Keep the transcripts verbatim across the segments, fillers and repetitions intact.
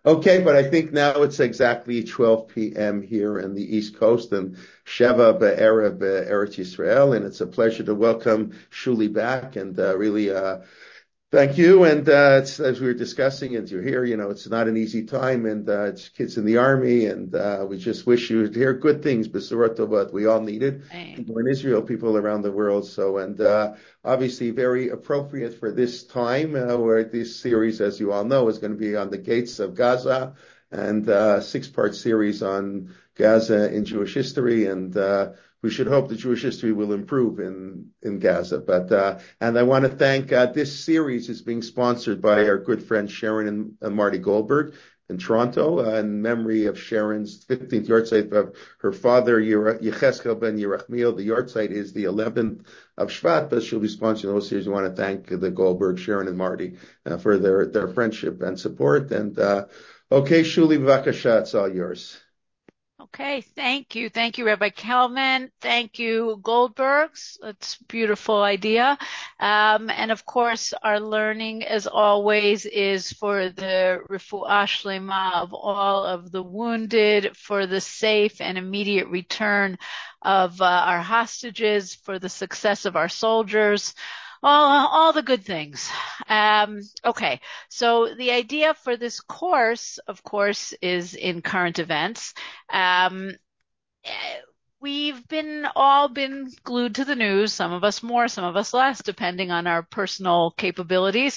Okay, but I think now it's exactly twelve p m here in the East Coast and Sheva Be'erev Eretz Yisrael, and it's a pleasure to welcome Shuli back and uh, really uh, thank you. And uh, it's, as we were discussing, and you're here, you know, it's not an easy time, and uh, it's kids in the army, and uh, we just wish you to hear good things, Besurat Tovat. We all need it. Right. People in Israel, people around the world. So, and uh, obviously very appropriate for this time, uh, where this series, as you all know, is going to be on the gates of Gaza, and uh, six-part series on Gaza in Jewish history, and uh, we should hope that Jewish history will improve in in Gaza. But uh, and I want to thank uh, this series is being sponsored by our good friends Sharon and uh, Marty Goldberg in Toronto, uh, in memory of Sharon's fifteenth yahrzeit of her father Yecheskel ben Yerachmiel. The yahrzeit is the eleventh of Shvat, but she'll be sponsoring the whole series. We want to thank the Goldberg, Sharon, and Marty uh, for their their friendship and support. And uh, okay, Shuli, b'vakasha, it's all yours. Okay, thank you. Thank you, Rabbi Kelman. Thank you, Goldbergs. That's a beautiful idea. Um, and of course, our learning, as always, is for the refuah shlema of all of the wounded, for the safe and immediate return of uh, our hostages, for the success of our soldiers. All, all the good things. Um, okay, so the idea for this course, of course, is in current events. Um, eh, we've been all been glued to the news, some of us more, some of us less, depending on our personal capabilities.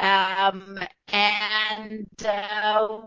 Um, and uh,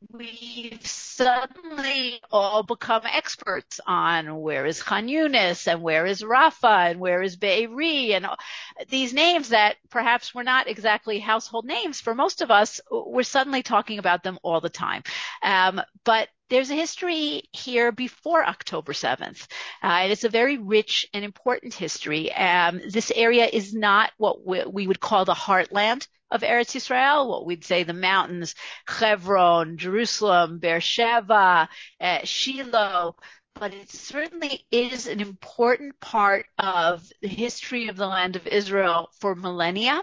we've suddenly all become experts on where is Khan Yunis and where is Rafah and where is Be'eri and these names that perhaps were not exactly household names for most of us. We're suddenly talking about them all the time. Um, but there's a history here before October seventh. Uh, and it's a very rich and important history. Um, this area is not what we, we would call the heartland of Eretz Yisrael, what we'd say the mountains, Hebron, Jerusalem, Beersheba, uh, Shiloh, but it certainly is an important part of the history of the land of Israel for millennia.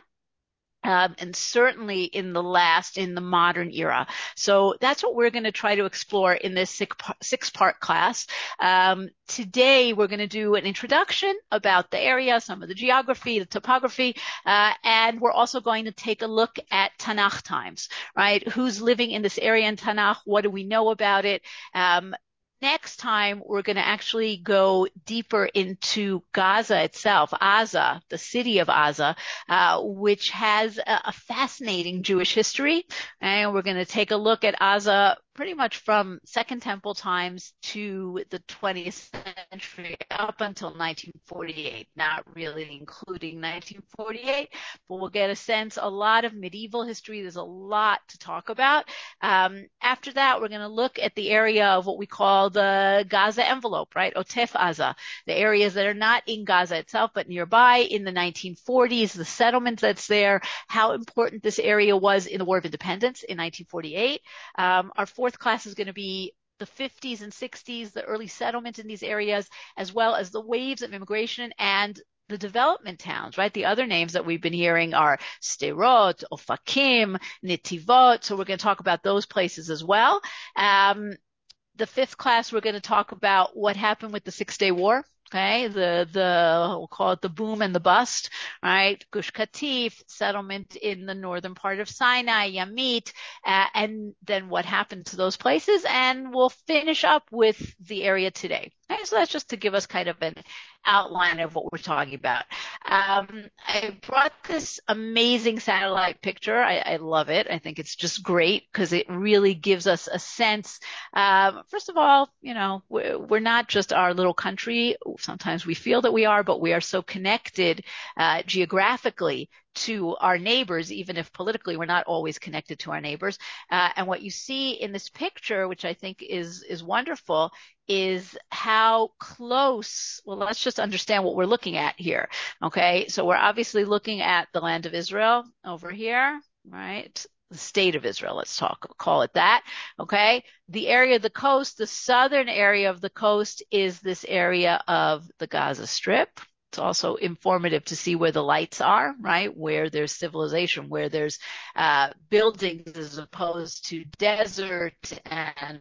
Um, and certainly in the last, in the modern era. So that's what we're going to try to explore in this six part class. Um, today we're going to do an introduction about the area, some of the geography, the topography, uh, and we're also going to take a look at Tanakh times, right? Who's living in this area in Tanakh? What do we know about it? Um, Next time, we're going to actually go deeper into Gaza itself, Aza, the city of Aza, uh, which has a, a fascinating Jewish history. And we're going to take a look at Aza pretty much from Second Temple times to the twentieth century up until nineteen forty-eight, not really including nineteen forty-eight, but we'll get a sense, a lot of medieval history. There's a lot to talk about. Um, after that, we're going to look at the area of what we call the Gaza envelope, right? Otef Aza, the areas that are not in Gaza itself, but nearby in the nineteen forties, the settlement that's there, how important this area was in the War of Independence in nineteen forty-eight. Um, our fourth class is going to be the fifties and sixties, the early settlement in these areas, as well as the waves of immigration and the development towns, right? The other names that we've been hearing are Sderot, Ofakim, Netivot. So we're going to talk about those places as well. Um, the fifth class, we're going to talk about what happened with the Six Day War. Okay, the, the, we'll call it the boom and the bust, right? Gush Katif, settlement in the northern part of Sinai, Yamit, uh, and then what happened to those places. And we'll finish up with the area today. Okay, so that's just to give us kind of an outline of what we're talking about. Um, I brought this amazing satellite picture. I, I love it. I think it's just great because it really gives us a sense. Um, first of all, you know, we're, we're not just our little country. Sometimes we feel that we are, but we are so connected uh, geographically to our neighbors, even if politically we're not always connected to our neighbors. Uh, and what you see in this picture, which I think is is wonderful, is how close, well, let's just understand what we're looking at here. Okay, so we're obviously looking at the land of Israel over here, right? The state of Israel, let's talk, call it that. Okay, the area of the coast, the southern area of the coast is this area of the Gaza Strip. It's also informative to see where the lights are, right? Where there's civilization, where there's uh, buildings as opposed to desert and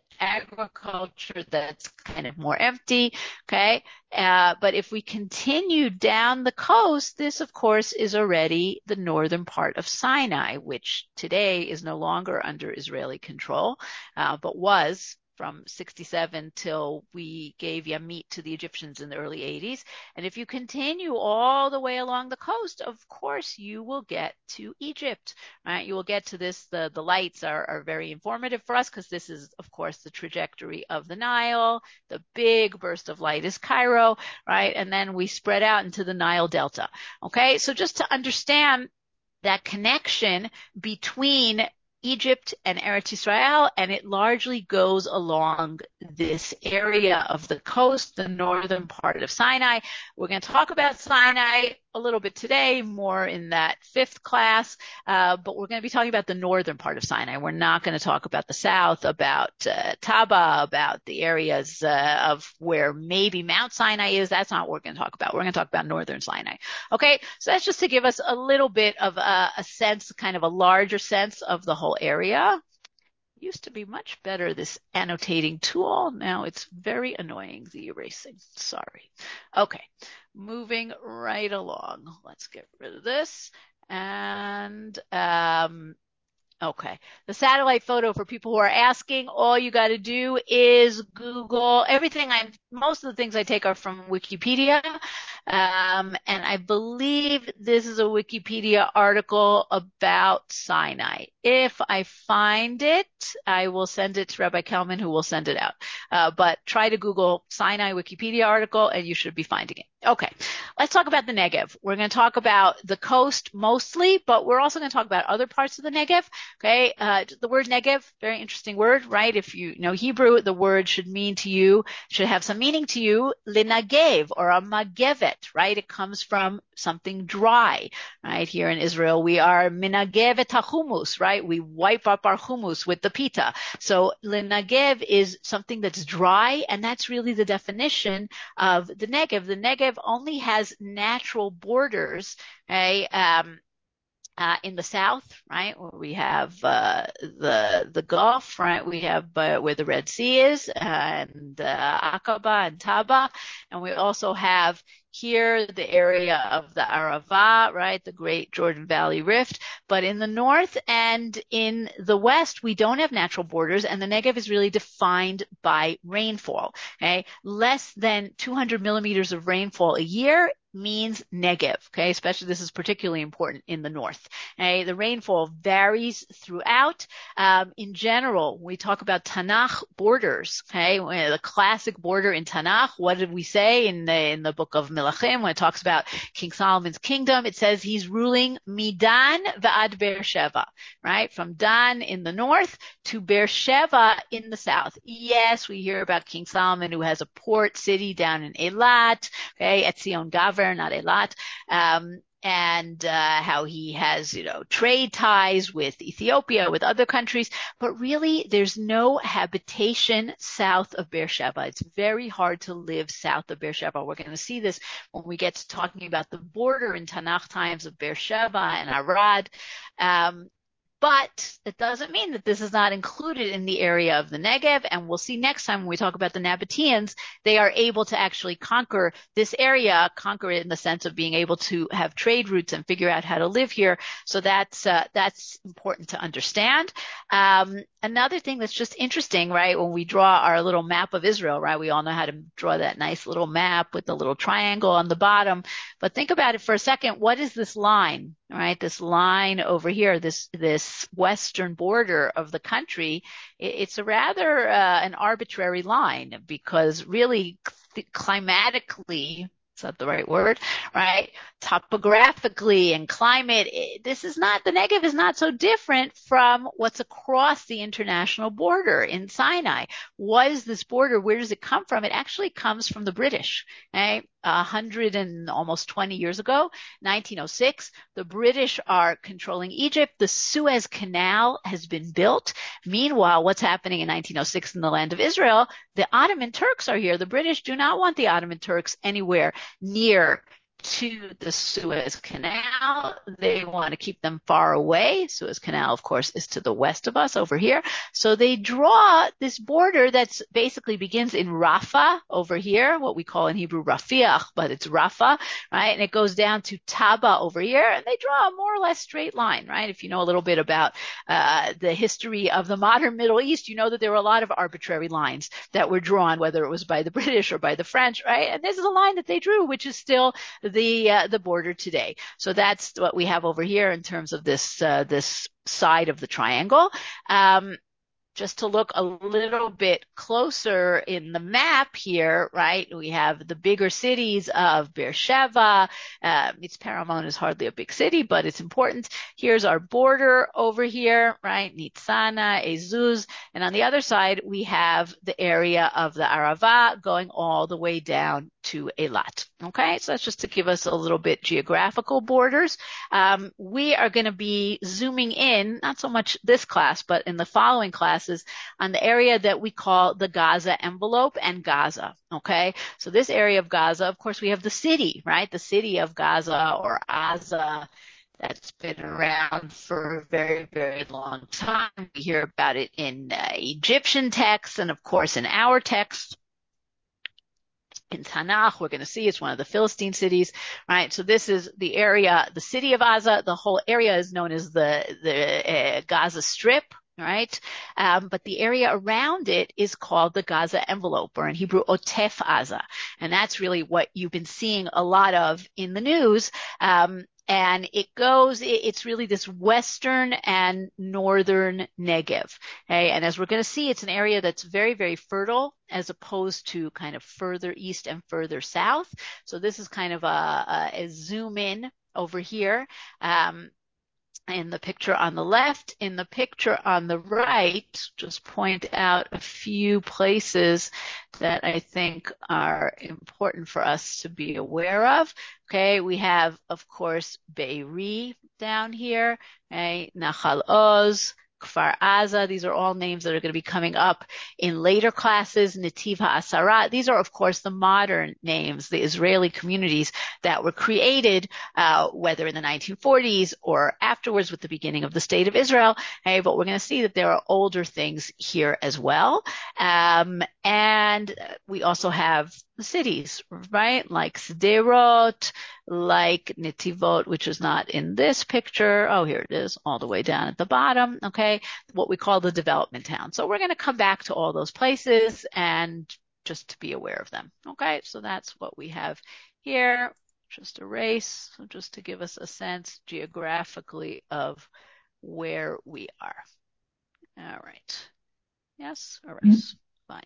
agriculture that's kind of more empty, okay? Uh, but if we continue down the coast, this, of course, is already the northern part of Sinai, which today is no longer under Israeli control, uh, but was from sixty-seven till we gave Yamit to the Egyptians in the early eighties. And if you continue all the way along the coast, of course, you will get to Egypt, right? You will get to this. The, the lights are, are very informative for us because this is, of course, the trajectory of the Nile. The big burst of light is Cairo, right? And then we spread out into the Nile Delta. Okay, so just to understand that connection between Egypt and Eretz Israel, and it largely goes along this area of the coast, the northern part of Sinai. We're going to talk about Sinai a little bit today, more in that fifth class, uh, but we're going to be talking about the northern part of Sinai. We're not going to talk about the south, about uh, Taba, about the areas uh, of where maybe Mount Sinai is. That's not what we're going to talk about. We're going to talk about northern Sinai. Okay, so that's just to give us a little bit of a, a sense, kind of a larger sense of the whole area. It used to be much better, this annotating tool. Now it's very annoying, the erasing. Sorry. Okay, moving right along. Let's get rid of this. And um, okay, the satellite photo, for people who are asking, all you got to do is Google everything. I most of the things I take are from Wikipedia. Um, and I believe this is a Wikipedia article about Sinai. If I find it, I will send it to Rabbi Kelman, who will send it out. Uh, but try to Google Sinai Wikipedia article and you should be finding it. Okay, let's talk about the Negev. We're going to talk about the coast mostly, but we're also going to talk about other parts of the Negev. Okay, uh, the word Negev, very interesting word, right? If you know Hebrew, the word should mean to you, should have some meaning to you, linagev or a magevet, right? It comes from something dry, right? Here in Israel, we are minagevet hachumus, right? We wipe up our hummus with the pita. So linagev is something that's dry, and that's really the definition of the Negev. The Negev only has natural borders, okay, um, Uh, in the south, right, where we have uh, the the Gulf, right, we have uh, where the Red Sea is, and uh, Aqaba and Taba, and we also have here the area of the Arava, right, the Great Jordan Valley Rift. But in the north and in the west, we don't have natural borders, and the Negev is really defined by rainfall. Okay, less than two hundred millimeters of rainfall a year means Negev, okay? Especially this is particularly important in the north. Okay? The rainfall varies throughout. Um, in general, we talk about Tanakh borders, okay? The classic border in Tanakh, what did we say in the, in the book of Melachim when it talks about King Solomon's kingdom? It says he's ruling Midan va'ad Beersheba, right? From Dan in the north to Beersheba in the south. Yes, we hear about King Solomon, who has a port city down in Eilat, okay, Etzion Gaver, not Eilat, um, and uh, how he has, you know, trade ties with Ethiopia, with other countries, but really there's no habitation south of Beersheba. It's very hard to live south of Beersheba. We're going to see this when we get to talking about the border in Tanakh times of Beersheba and Arad. Um, But it doesn't mean that this is not included in the area of the Negev. And we'll see next time when we talk about the Nabateans, they are able to actually conquer this area, conquer it in the sense of being able to have trade routes and figure out how to live here. So that's, uh, that's important to understand. Um, another thing that's just interesting, right? When we draw our little map of Israel, right? We all know how to draw that nice little map with the little triangle on the bottom. But think about it for a second. What is this line? All right, this line over here, this this western border of the country, it's a rather uh, an arbitrary line because really climatically, is that the right word? Right? Topographically and climate, it, this is not, the Negev is not so different from what's across the international border in Sinai. What is this border? Where does it come from? It actually comes from the British, right? a hundred and almost twenty years ago, nineteen oh six, the British are controlling Egypt. The Suez Canal has been built. Meanwhile, what's happening in nineteen oh six in the land of Israel? The Ottoman Turks are here. The British do not want the Ottoman Turks anywhere near to the Suez Canal. They want to keep them far away. Suez Canal, of course, is to the west of us over here. So they draw this border that's basically begins in Rafah over here, what we call in Hebrew Rafiach, but it's Rafah, right? And it goes down to Taba over here, and they draw a more or less straight line, right? If you know a little bit about uh, the history of the modern Middle East, you know that there were a lot of arbitrary lines that were drawn, whether it was by the British or by the French, right? And this is a line that they drew, which is still the uh, the border today. So that's what we have over here in terms of this uh, this side of the triangle. Um, just to look a little bit closer in the map here, right? We have the bigger cities of Beersheba. Uh, Mitzpe Ramon is hardly a big city, but it's important. Here's our border over here, right? Nitzana, Ezuz. And on the other side, we have the area of the Arava going all the way down to Eilat. Okay, so that's just to give us a little bit geographical borders. Um, we are going to be zooming in, not so much this class, but in the following classes, on the area that we call the Gaza envelope and Gaza. Okay, so this area of Gaza, of course, we have the city, right? The city of Gaza or Gaza. That's been around for a very, very long time. We hear about it in uh, Egyptian texts and, of course, in our text. In Tanakh, we're going to see it's one of the Philistine cities, right? So this is the area, the city of Gaza. The whole area is known as the the uh, Gaza Strip, right? Um, but the area around it is called the Gaza envelope, or in Hebrew, Otef Gaza. And that's really what you've been seeing a lot of in the news. Um, And it goes, it's really this western and northern Negev. Okay? And as we're going to see, it's an area that's very, very fertile as opposed to kind of further east and further south. So this is kind of a, a, a zoom in over here. Um, in the picture on the left, in the picture on the right, just point out a few places that I think are important for us to be aware of. Okay, we have, of course, Be'eri down here, okay, Nachal Oz, Kfar Aza. These are all names that are going to be coming up in later classes. Netiv HaAsara. These are, of course, the modern names, the Israeli communities that were created, uh, whether in the nineteen forties or afterwards with the beginning of the State of Israel. Okay, but we're going to see that there are older things here as well. Um, and we also have the cities, right? Like Sderot, like Netivot, which is not in this picture. Oh, here it is, all the way down at the bottom. Okay, what we call the development town. So we're going to come back to all those places and just to be aware of them. Okay, so that's what we have here. Just erase, so just to give us a sense geographically of where we are. All right. Yes, erase. Fine.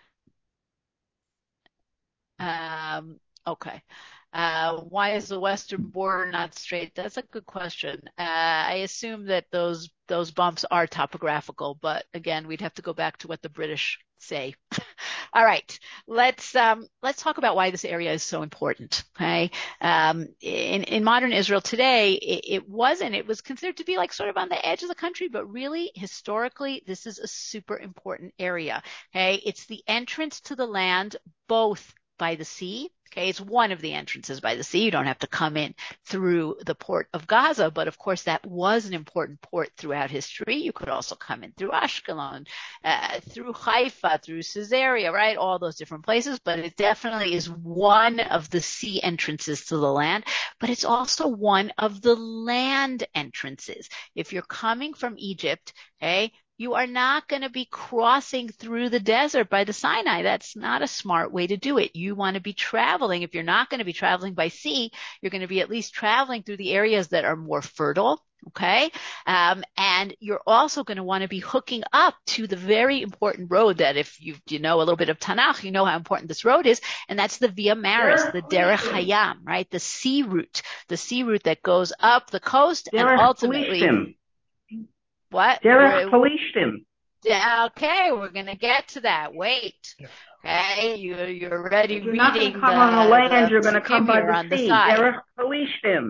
Um, okay. Uh, why is the western border not straight? That's a good question. Uh, I assume that those those bumps are topographical, but again, we'd have to go back to what the British say. All right, let's um, let's talk about why this area is so important. Okay, um, in in modern Israel today, it, it wasn't. It was considered to be like sort of on the edge of the country, but really, historically, this is a super important area. Okay, it's the entrance to the land, both by the sea. Okay, it's one of the entrances by the sea. You don't have to come in through the port of Gaza, but of course that was an important port throughout history. You could also come in through Ashkelon, uh, through Haifa, through Caesarea, right? All those different places, but it definitely is one of the sea entrances to the land, but it's also one of the land entrances. If you're coming from Egypt, okay, you are not going to be crossing through the desert by the Sinai. That's not a smart way to do it. You want to be traveling. If you're not going to be traveling by sea, you're going to be at least traveling through the areas that are more fertile. Okay. Um, and you're also going to want to be hooking up to the very important road that if you, you know a little bit of Tanakh, you know how important this road is. And that's the Via Maris, the Derech Hayam, right? The sea route, the sea route that goes up the coast and ultimately. What? Derech Pelishtim. Yeah, okay, we're going to get to that. Wait. Okay, you, you're already You're not going to reading come on the the, land, the you're going to come psukim by here the on the sea. side. Derech Pelishtim.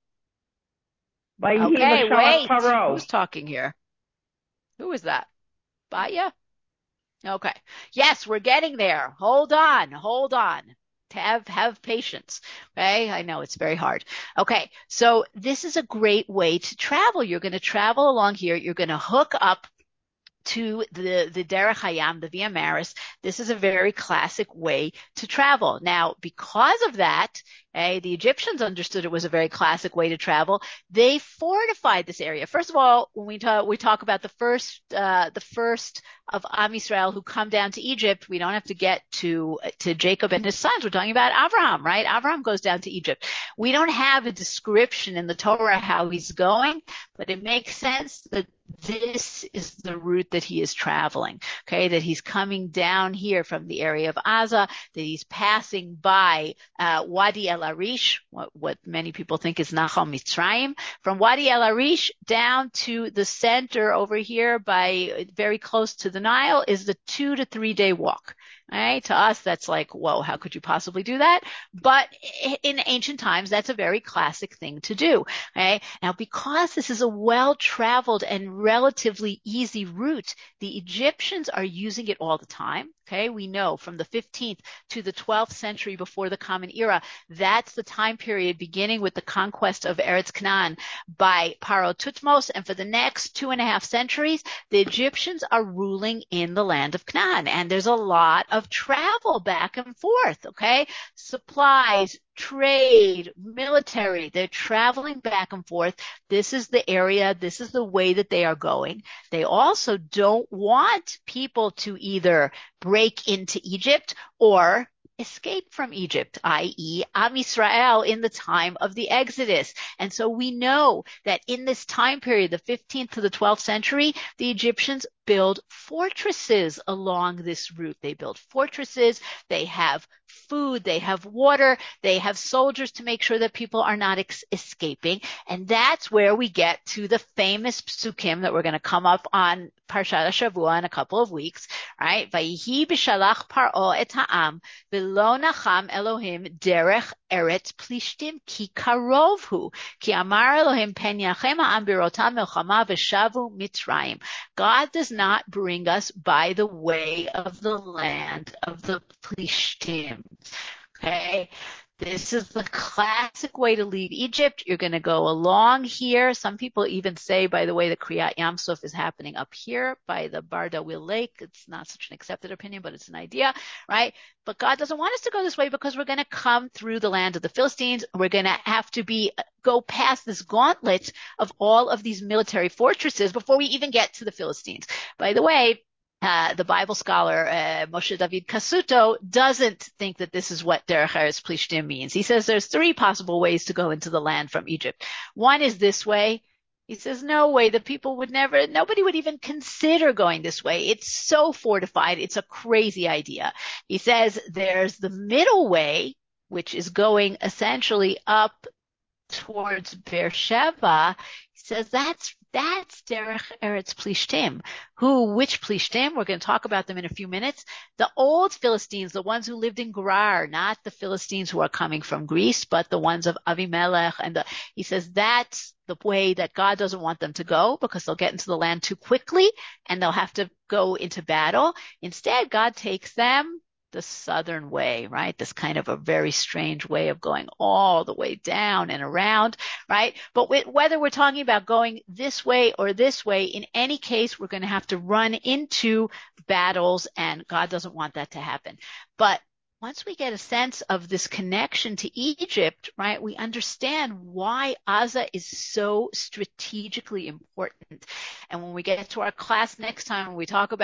Vayihi Okay, B'shalach wait. Paro. Who's talking here? Who is that? Baya? Okay. Yes, we're getting there. Hold on. Hold on. To have, have patience. Okay. I know it's very hard. Okay. So this is a great way to travel. You're going to travel along here. You're going to hook up to the, the Derech Hayam, the Via Maris. This is a very classic way to travel. Now, because of that, eh, the Egyptians understood it was a very classic way to travel. They fortified this area. First of all, when we talk, we talk about the first, uh, the first of Am Yisrael who come down to Egypt, we don't have to get to, to Jacob and his sons. We're talking about Abraham, right? Abraham goes down to Egypt. We don't have a description in the Torah how he's going, but it makes sense that this is the route that he is traveling, okay, that he's coming down here from the area of Gaza, that he's passing by uh, Wadi El Arish, what, what many people think is Nachal Mitzrayim, from Wadi El Arish down to the center over here by very close to the Nile is the two to three day walk. Right? To us, that's like, whoa, how could you possibly do that? But in ancient times, that's a very classic thing to do. Okay? Now, because this is a well-traveled and relatively easy route, the Egyptians are using it all the time. Okay, we know from the fifteenth to the twelfth century before the Common Era, that's the time period beginning with the conquest of Eretz Canaan by Paro Tutmos, and for the next two and a half centuries, the Egyptians are ruling in the land of Canaan, and there's a lot of travel back and forth, okay? Supplies, trade, military, they're traveling back and forth. This is the area, this is the way that they are going. They also don't want people to either break into Egypt or escape from Egypt, that is. Am Yisrael in the time of the Exodus. And so we know that in this time period, the fifteenth to the twelfth century, the Egyptians build fortresses along this route. They build fortresses, they have food, they have water, they have soldiers to make sure that people are not ex- escaping. And that's where we get to the famous psukim that we're going to come up on Parshat HaShavua in a couple of weeks, right? Vayihi b'shalach Paro et ha'am v'lo nacham Elohim derech eretz plishtim ki karov hu ki amar Elohim pen yachem ha'am birotam milchama v'shavu Mitzrayim. God does not bring us by the way of the land of the Plishtim. Okay. This is the classic way to leave Egypt. You're going to go along here. Some people even say, by the way, the Kriyat Yamsuf is happening up here by the Bar Dawil Lake. It's not such an accepted opinion, but it's an idea, right? But God doesn't want us to go this way because we're going to come through the land of the Philistines. We're going to have to be go past this gauntlet of all of these military fortresses before we even get to the Philistines. By the way, Uh, the Bible scholar uh, Moshe David Kasuto doesn't think that this is what Derech Eretz Plishtim means. He says there's three possible ways to go into the land from Egypt. One is this way. He says no way. The people would never, nobody would even consider going this way. It's so fortified. It's a crazy idea. He says there's the middle way, which is going essentially up towards Beersheba. He says that's that's Derech Eretz Plishtim. Who, which Plishtim? We're going to talk about them in a few minutes. The old Philistines, the ones who lived in Gerar, not the Philistines who are coming from Greece, but the ones of Avimelech. And the, he says that's the way that God doesn't want them to go because they'll get into the land too quickly and they'll have to go into battle. Instead, God takes them the southern way, right? This kind of a very strange way of going all the way down and around, right? But with, whether we're talking about going this way or this way, in any case, we're going to have to run into battles, and God doesn't want that to happen. But once we get a sense of this connection to Egypt, right, we understand why Gaza is so strategically important. And when we get to our class next time, when we talk about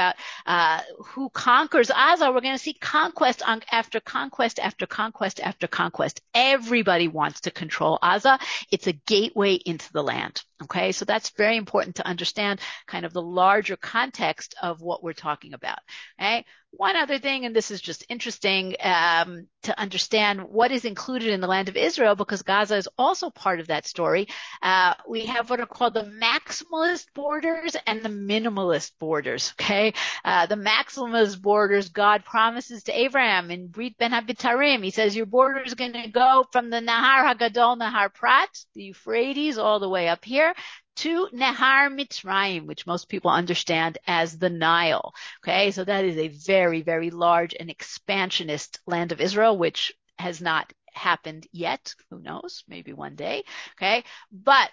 Uh, who conquers Gaza? We're going to see conquest on, after conquest after conquest after conquest. Everybody wants to control Gaza. It's a gateway into the land. Okay, so that's very important to understand kind of the larger context of what we're talking about. Okay, one other thing, and this is just interesting um, to understand what is included in the land of Israel, because Gaza is also part of that story. Uh, we have what are called the maximalist borders and the minimalist borders. Okay, uh, the maximalist borders, God promises to Abraham in Brit Ben Habitarim. He says your border is going to go from the Nahar Hagadol, Nahar Prat, the Euphrates, all the way up here, to Nehar Mitzrayim, which most people understand as the Nile. Okay, so that is a very, very large and expansionist land of Israel, which has not happened yet. Who knows? Maybe one day. Okay, but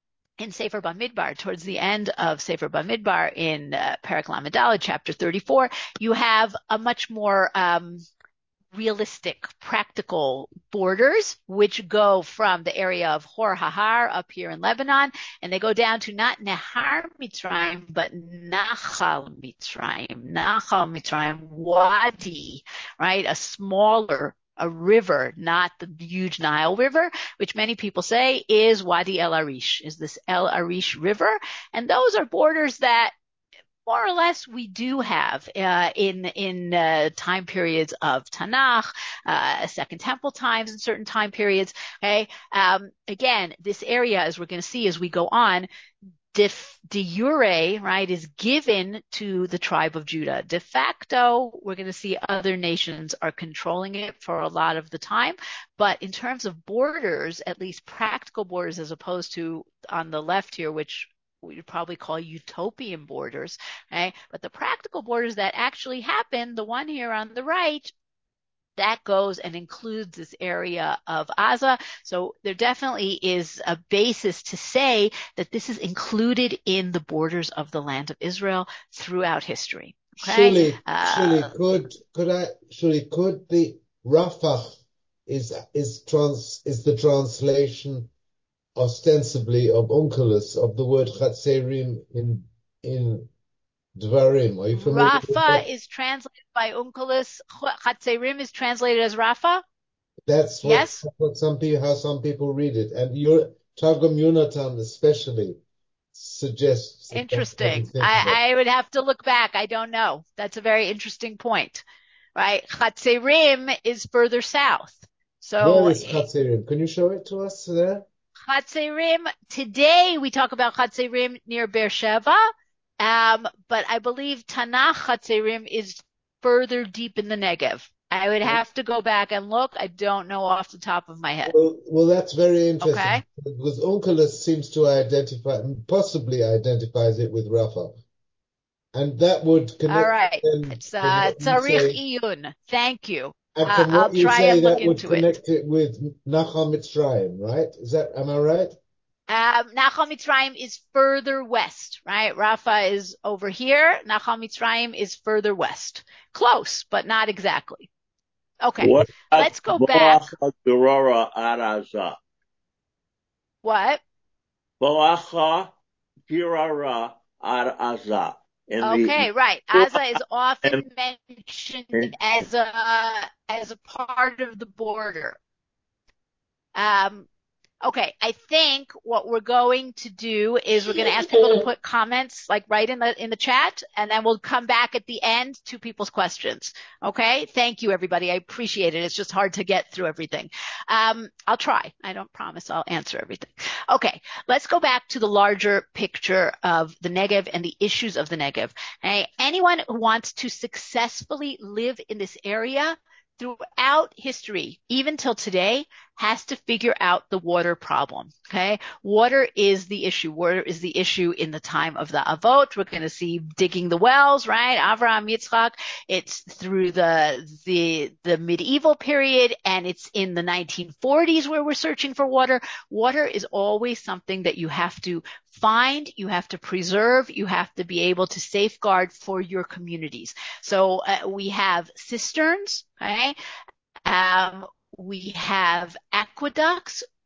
in Sefer Bamidbar, towards the end of Sefer Bamidbar in uh, Perek Lamed Daled, chapter thirty-four, you have a much more um, realistic, practical borders, which go from the area of Hor Hahar up here in Lebanon, and they go down to not Nehar Mitzrayim, but Nachal Mitzrayim. Nachal Mitzrayim, Wadi, right? A smaller a river, not the huge Nile River, which many people say is Wadi El Arish, is this El Arish River. And those are borders that more or less we do have uh, in in uh, time periods of Tanakh, uh, Second Temple times, in certain time periods. Okay, um, again, this area, as we're going to see as we go on, de, de jure, right, is given to the tribe of Judah. De facto, we're going to see other nations are controlling it for a lot of the time. But in terms of borders, at least practical borders, as opposed to on the left here, which we'd probably call utopian borders, right? But the practical borders that actually happen, the one here on the right, that goes and includes this area of Gaza. So there definitely is a basis to say that this is included in the borders of the land of Israel throughout history. Okay? Surely, uh, surely could could I surely could the Rafah is is trans is the translation ostensibly of Onkelos of the word Chatzerim in in Dvarim. Are you familiar with Rafa that? is translated by Onkelos. Chatzerim is translated as Rafa. That's what, Yes. what some people how some people read it, and your Targum Yonatan especially suggests that that's how you Interesting. think of it. I, I would have to look back. I don't know. That's a very interesting point, right? Chatzerim is further south. So Where is Chatzerim? Can you show it to us there? Chatzerim, today we talk about Chatzerim near Beersheba, um, but I believe Tanakh Chatzerim is further deep in the Negev. I would have to go back and look. I don't know off the top of my head. Well, well, that's very interesting Okay. because Onkelos seems to identify, possibly identifies it with Rafa, and that would connect. All right. Then It's from uh, what you Tzarich say, Iyun. Thank you. and Uh, from I'll what you try say, and look that would into it. connect it with Nachal Mitzrayim, right? Is that, am I right? Um, Nachal Mitzrayim is further west, right? Rafa is over here. Nachal Mitzrayim is further west. Close, but not exactly. Okay, What about let's go back. Boacha Gerora Araza? What? Boacha Gerora Araza. In Okay, the right. Gaza is often mentioned as a as a part of the border. Um, Okay, I think what we're going to do is we're going to ask people to put comments like right in the in the chat, and then we'll come back at the end to people's questions. Okay, thank you everybody. I appreciate it. It's just hard to get through everything. Um, I'll try. I don't promise I'll answer everything. Okay, let's go back to the larger picture of the Negev and the issues of the Negev. Okay, anyone who wants to successfully live in this area throughout history, even till today, has to figure out the water problem. Okay. Water is the issue. Water is the issue in the time of the Avot. We're going to see digging the wells, right? Avraham, Yitzchak. It's through the, the, the medieval period, and it's in the nineteen forties where we're searching for water. Water is always something that you have to find, you have to preserve, you have to be able to safeguard for your communities. So uh, we have cisterns, okay? Um, we have aqueducts,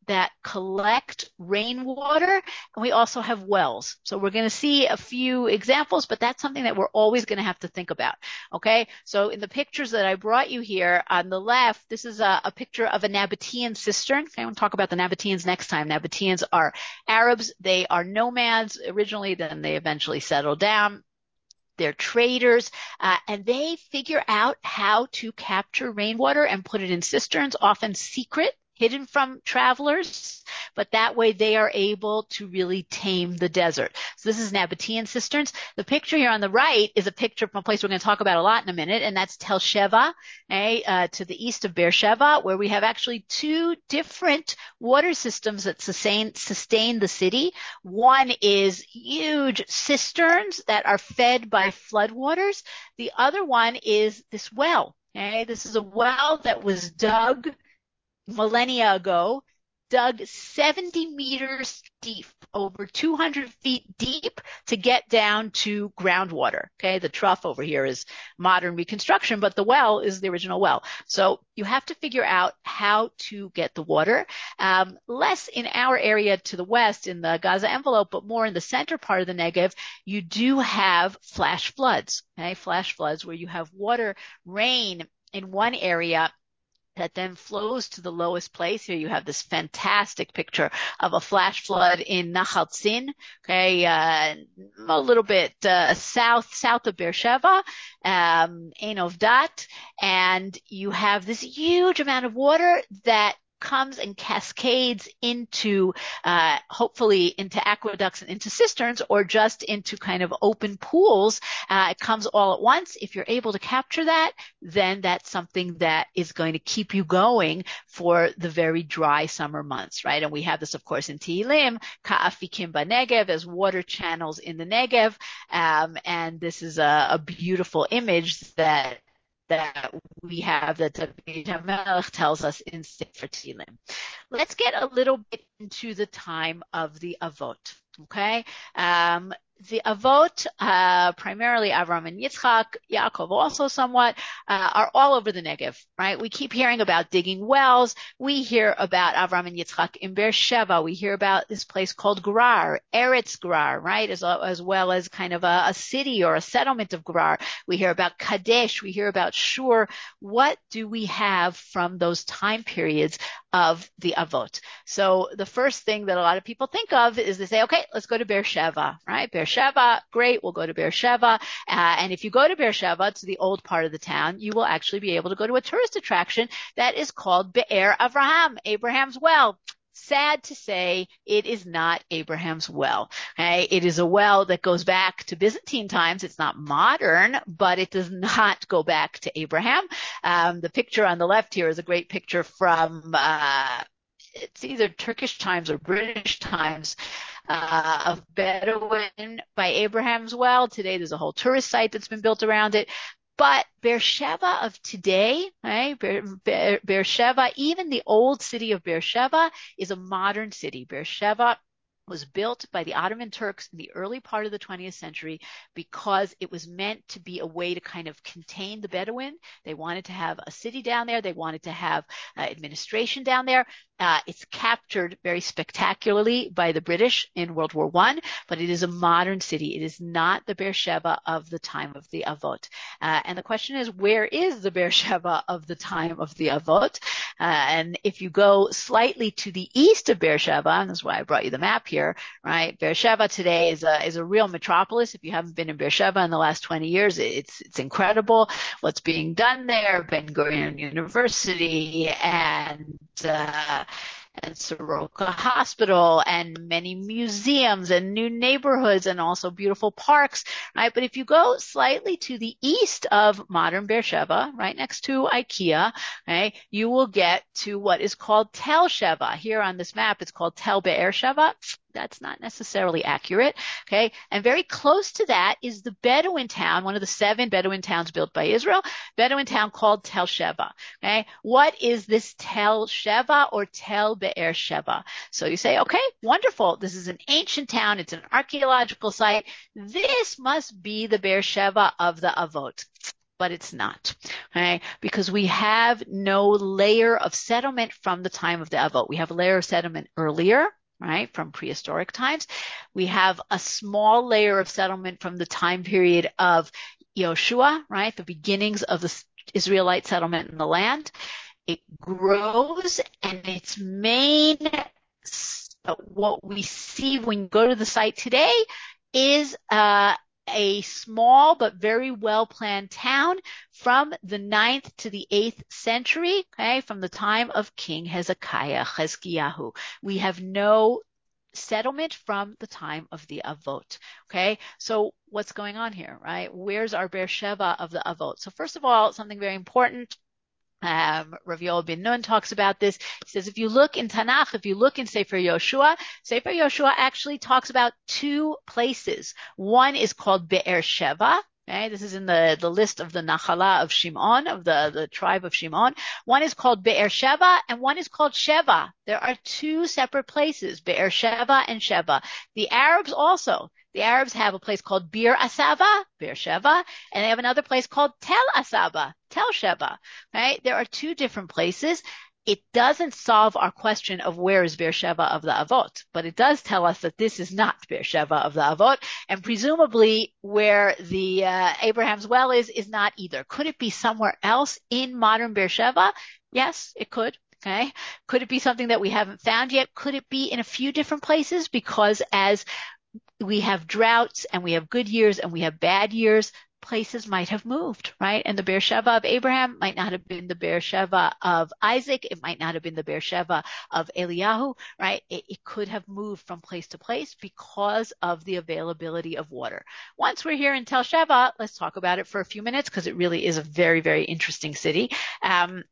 that collect rainwater, and we also have wells. So we're going to see a few examples, but that's something that we're always going to have to think about. Okay, so in the pictures that I brought you here on the left, this is a, a picture of a Nabatean cistern. Okay, we'll talk about the Nabateans next time. Nabateans are Arabs. They are nomads originally, then they eventually settle down. They're traders, uh, and they figure out how to capture rainwater and put it in cisterns, often secret, hidden from travelers, but that way they are able to really tame the desert. So this is Nabatean cisterns. The picture here on the right is a picture from a place we're going to talk about a lot in a minute, and that's Tel Sheva, okay, uh, to the east of Beersheba, where we have actually two different water systems that sustain, sustain the city. One is huge cisterns that are fed by floodwaters. The other one is this well. Okay, this is a well that was dug millennia ago, dug seventy meters deep, over two hundred feet deep, to get down to groundwater. Okay, the trough over here is modern reconstruction, but the well is the original well. So you have to figure out how to get the water. Um, less in our area to the west in the Gaza envelope, but more in the center part of the Negev, you do have flash floods. Okay, flash floods where you have water, rain in one area that then flows to the lowest place. Here you have this fantastic picture of a flash flood in Nahal Tzin, okay, uh, a little bit uh, south south of Beersheba, um, Ein Ovdat, and you have this huge amount of water that comes and cascades into, uh, hopefully into aqueducts and into cisterns, or just into kind of open pools. Uh, it comes all at once. If you're able to capture that, then that's something that is going to keep you going for the very dry summer months, right? And we have this, of course, in Tehillim, Ka'afikim B'Negev, as water channels in the Negev. Um, and this is a, a beautiful image that that we have that David HaMelech tells us in Sefer Tehillim. Let's get a little bit into the time of the Avot, okay? Um, the Avot, uh, primarily Avram and Yitzchak, Yaakov also somewhat, uh, are all over the Negev, right? We keep hearing about digging wells. We hear about Avram and Yitzchak in Beersheba. We hear about this place called Gerar, Eretz Gerar, right? As, as well as kind of a, a city or a settlement of Gerar. We hear about Kadesh. We hear about Shur. What do we have from those time periods of the Avot? So the first thing that a lot of people think of is they say, okay, let's go to Beersheba, right? Beersheba, great, we'll go to Beersheba. Uh, and if you go to Beersheba, to the old part of the town, you will actually be able to go to a tourist attraction that is called Be'er Avraham, Abraham's well. Sad to say, it is not Abraham's well. Okay? It is a well that goes back to Byzantine times. It's not modern, but it does not go back to Abraham. Um, the picture on the left here is a great picture from, uh, it's either Turkish times or British times, uh, of Bedouin by Abraham's well. Today there's a whole tourist site that's been built around it. But Beersheba of today, right? Beersheba, even the old city of Beersheba, is a modern city. Beersheba was built by the Ottoman Turks in the early part of the twentieth century because it was meant to be a way to kind of contain the Bedouin. They wanted to have a city down there. They wanted to have uh, administration down there. Uh, it's captured very spectacularly by the British in World War One, but it is a modern city. It is not the Beersheba of the time of the Avot. Uh, and the question is, where is the Beersheba of the time of the Avot? Uh, and if you go slightly to the east of Beersheba, and that's why I brought you the map here, right? Beersheba today is a is a real metropolis. If you haven't been in Beersheba in the last twenty years, it's it's incredible what's being done there. Ben Gurion University and uh, and Soroka Hospital and many museums and new neighborhoods and also beautiful parks, right? But if you go slightly to the east of modern Beersheba, right next to IKEA, right, you will get to what is called Tel Sheva. Here on this map, it's called Tel Be'er Sheva. That's not necessarily accurate, okay? And very close to that is the Bedouin town, one of the seven Bedouin towns built by Israel, Bedouin town called Tel Sheva, okay? What is this Tel Sheva or Tel Be'er Sheva? So you say, okay, wonderful. This is an ancient town. It's an archaeological site. This must be the Beersheba of the Avot. but it's not, okay? Because we have no layer of settlement from the time of the Avot. We have a layer of settlement earlier, right, from prehistoric times. We have a small layer of settlement from the time period of Yoshua, right, the beginnings of the Israelite settlement in the land. It grows, and its main, what we see when you go to the site today is uh, a small but very well-planned town from the ninth to the eighth century, okay, from the time of King Hezekiah, Chezkiyahu. We have no settlement from the time of the Avot, okay? So what's going on here, right? Where's our Beersheba of the Avot? So first of all, something very important. Um, Rav Yoel ben Nun talks about this. He says, if you look in Tanakh, if you look in Sefer Yoshua, Sefer Yoshua actually talks about two places. One is called Be'er Sheva. Okay, this is in the, the list of the Nachala of Shimon, of the, the tribe of Shimon. One is called Be'er Sheva, and one is called Sheva. There are two separate places, Be'er Sheva and Sheva. The Arabs also, the Arabs have a place called Bir Asaba, Bir Sheva, and they have another place called Tel Asaba, Tel Sheva. Right? There are two different places. It doesn't solve our question of where is Beersheba of the Avot, but it does tell us that this is not Beersheba of the Avot, and presumably where the uh, Abraham's well is, is not either. Could it be somewhere else in modern Beersheba? Yes, it could. Okay. Could it be something that we haven't found yet? Could it be in a few different places? Because as we have droughts and we have good years and we have bad years, places might have moved, right? And the Beersheba of Abraham might not have been the Beersheba of Isaac. It might not have been the Beersheba of Eliyahu, right? It, it could have moved from place to place because of the availability of water. Once we're here in Tel Sheva, let's talk about it for a few minutes because it really is a very, very interesting city. Um,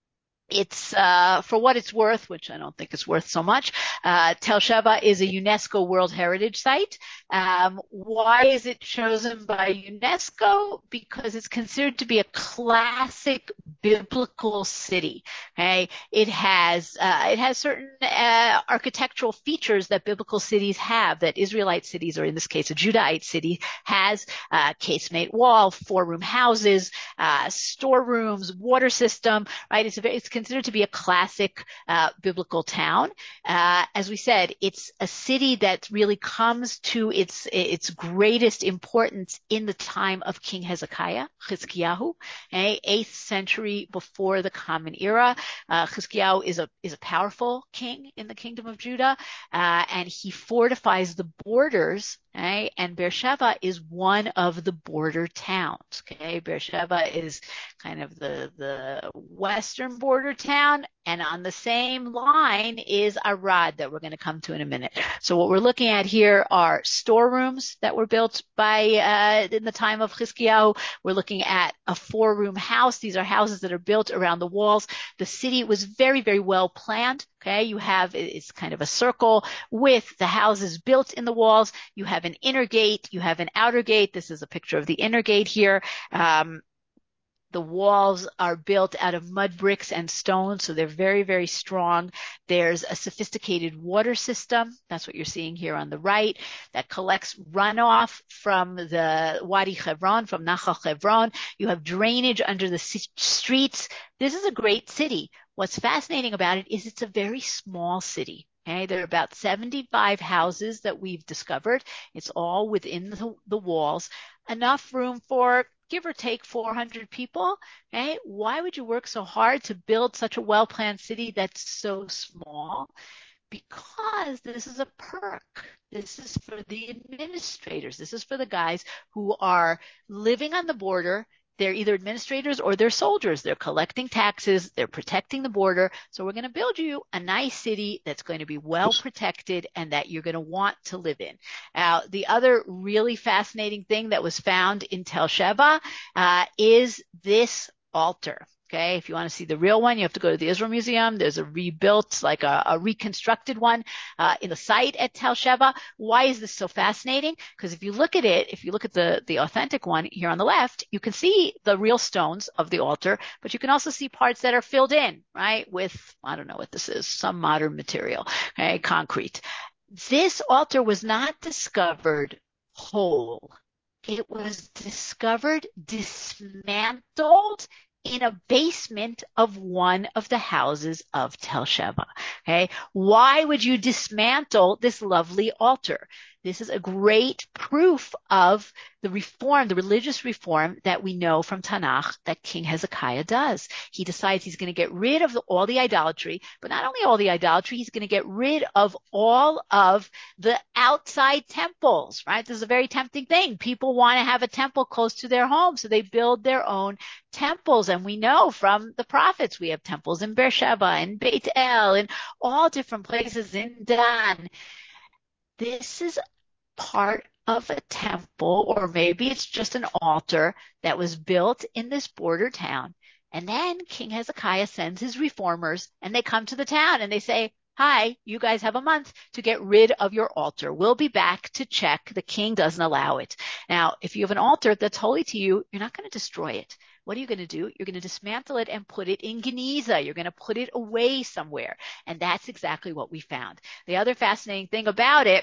It's, uh, for what it's worth, which I don't think it's worth so much. Uh, Tel Sheva is a UNESCO World Heritage Site. Um, why is it chosen by UNESCO? Because it's considered to be a classic biblical city. Okay. It has, uh, it has certain, uh, architectural features that biblical cities have, that Israelite cities, or in this case, a Judahite city has, uh, casemate wall, four room houses, uh, storerooms, water system, right? It's a very, it's considered to be a classic uh, biblical town. Uh, as we said, it's a city that really comes to its its greatest importance in the time of King Hezekiah, Chizkiyahu, okay, eighth century before the Common Era. Uh, Chizkiyahu is a is a powerful king in the kingdom of Judah, uh, and he fortifies the borders. Okay, and Beersheba is one of the border towns. Okay, Beersheba is kind of the the western border town, and on the same line is Arad that we're going to come to in a minute. So what we're looking at here are storerooms that were built by uh, in the time of Chizkiyahu. We're looking at a four-room house. These are houses that are built around the walls. The city was very, very well planned. Okay, you have, it's kind of a circle with the houses built in the walls. You have an inner gate, you have an outer gate. This is a picture of the inner gate here. Um, The walls are built out of mud bricks and stone, so they're very, very strong. There's a sophisticated water system. That's what you're seeing here on the right, that collects runoff from the Wadi Hebron, from Nachal Hebron. You have drainage under the streets. This is a great city. What's fascinating about it is it's a very small city. Okay, there are about seventy-five houses that we've discovered. It's all within the, the walls. Enough room for, give or take, four hundred people. Okay, why would you work so hard to build such a well-planned city that's so small? Because this is a perk. This is for the administrators. This is for the guys who are living on the border. They're either administrators or they're soldiers. They're collecting taxes. They're protecting the border. So we're going to build you a nice city that's going to be well protected and that you're going to want to live in. Now, the other really fascinating thing that was found in Tel Sheva uh, is this altar. Okay, if you want to see the real one, you have to go to the Israel Museum. There's a rebuilt, like a, a reconstructed one uh, in the site at Tel Sheva. Why is this so fascinating? Because if you look at it, if you look at the, the authentic one here on the left, you can see the real stones of the altar, but you can also see parts that are filled in, right, with, I don't know what this is, some modern material, okay, concrete. This altar was not discovered whole. it was discovered, dismantled in a basement of one of the houses of Tel Sheva. Okay. Why would you dismantle this lovely altar? This is a great proof of the reform, the religious reform that we know from Tanakh that King Hezekiah does. He decides he's going to get rid of the, all the idolatry, but not only all the idolatry, he's going to get rid of all of the outside temples, right? This is a very tempting thing. People want to have a temple close to their home, so they build their own temples. And we know from the prophets, we have temples in Beersheba and Beit El and all different places in Dan. This is part of a temple, or maybe it's just an altar that was built in this border town. And then King Hezekiah sends his reformers, and they come to the town and they say, hi, you guys have a month to get rid of your altar. We'll be back to check. The king doesn't allow it. Now, if you have an altar that's holy to you, you're not going to destroy it. What are you going to do? You're going to dismantle it and put it in Geniza. You're going to put it away somewhere. And that's exactly what we found. The other fascinating thing about it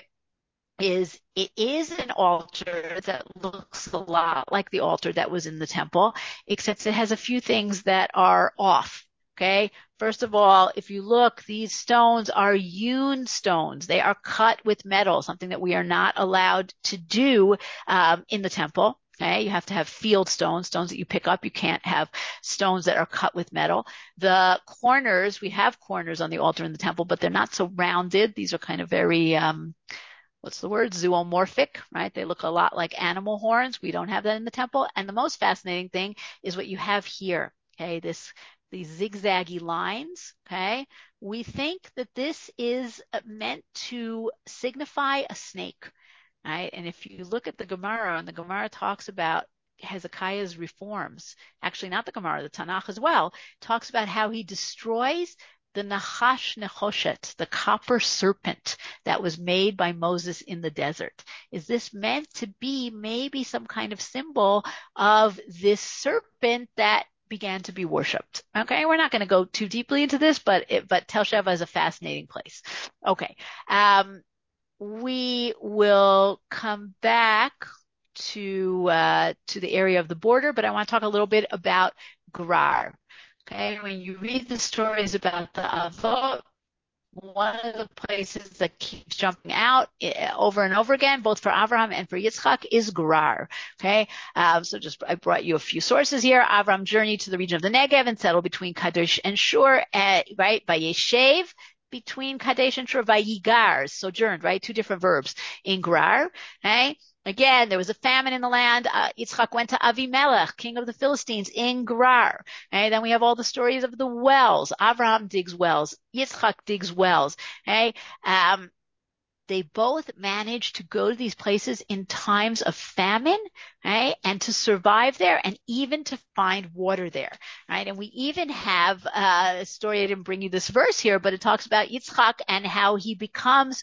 is it is an altar that looks a lot like the altar that was in the temple, except it has a few things that are off. Okay. First of all, if you look, these stones are hewn stones. They are cut with metal, something that we are not allowed to do um, in the temple. Okay. You have to have field stones, stones that you pick up. You can't have stones that are cut with metal. The corners, we have corners on the altar in the temple, but they're not so rounded. These are kind of very, um, what's the word? Zoomorphic, right? They look a lot like animal horns. We don't have that in the temple. And the most fascinating thing is what you have here. Okay. This, these zigzaggy lines. Okay. We think that this is meant to signify a snake. Right? And if you look at the Gemara, and the Gemara talks about Hezekiah's reforms, actually not the Gemara, the Tanakh as well, talks about how he destroys the Nachash Nechoshet, the copper serpent that was made by Moses in the desert. Is this meant to be maybe some kind of symbol of this serpent that began to be worshipped? Okay, we're not going to go too deeply into this, but it, but Tel Sheva is a fascinating place. Okay. Um, We will come back to uh, to the area of the border, but I want to talk a little bit about Gerar. Okay, when you read the stories about the Avot, one of the places that keeps jumping out over and over again, both for Avraham and for Yitzchak, is Gerar. Okay, um, so just I brought you a few sources here. Avraham journeyed to the region of the Negev and settled between Kadesh and Shur, at, right, by Yeshev. Between Kadesh and Shur, Vayigar, sojourned, right? Two different verbs in Gerar. Okay. Again, there was a famine in the land. Uh, Yitzchak went to Avimelech, king of the Philistines, in Gerar. Okay. Then we have all the stories of the wells. Avraham digs wells. Yitzchak digs wells. Okay. Um, they both managed to go to these places in times of famine, right? And to survive there and even to find water there, right? And we even have uh, a story, I didn't bring you this verse here, but it talks about Yitzchak and how he becomes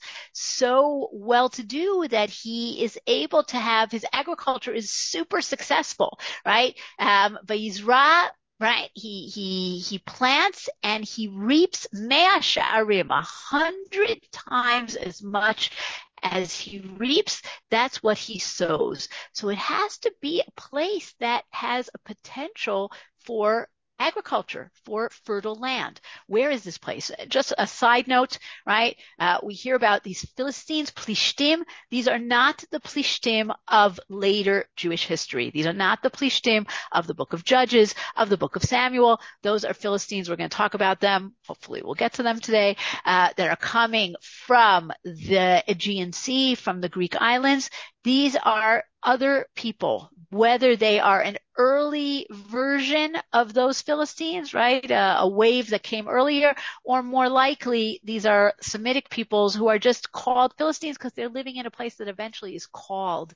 so well-to-do that he is able to have, his agriculture is super successful, right? Um, Vayizra, right? He, he, he plants and he reaps mea sha'arim, a hundred times as much as he reaps. That's what he sows. So it has to be a place that has a potential for agriculture, for fertile land. Where is this place? Just a side note, right? Uh, we hear about these Philistines, Plishtim. These are not the Plishtim of later Jewish history. These are not the Plishtim of the book of Judges, of the book of Samuel. Those are Philistines. We're going to talk about them. Hopefully we'll get to them today, uh, that are coming from the Aegean Sea, from the Greek islands. These are other people, whether they are an early version of those Philistines, right? Uh, a wave that came earlier, or more likely, these are Semitic peoples who are just called Philistines because they're living in a place that eventually is called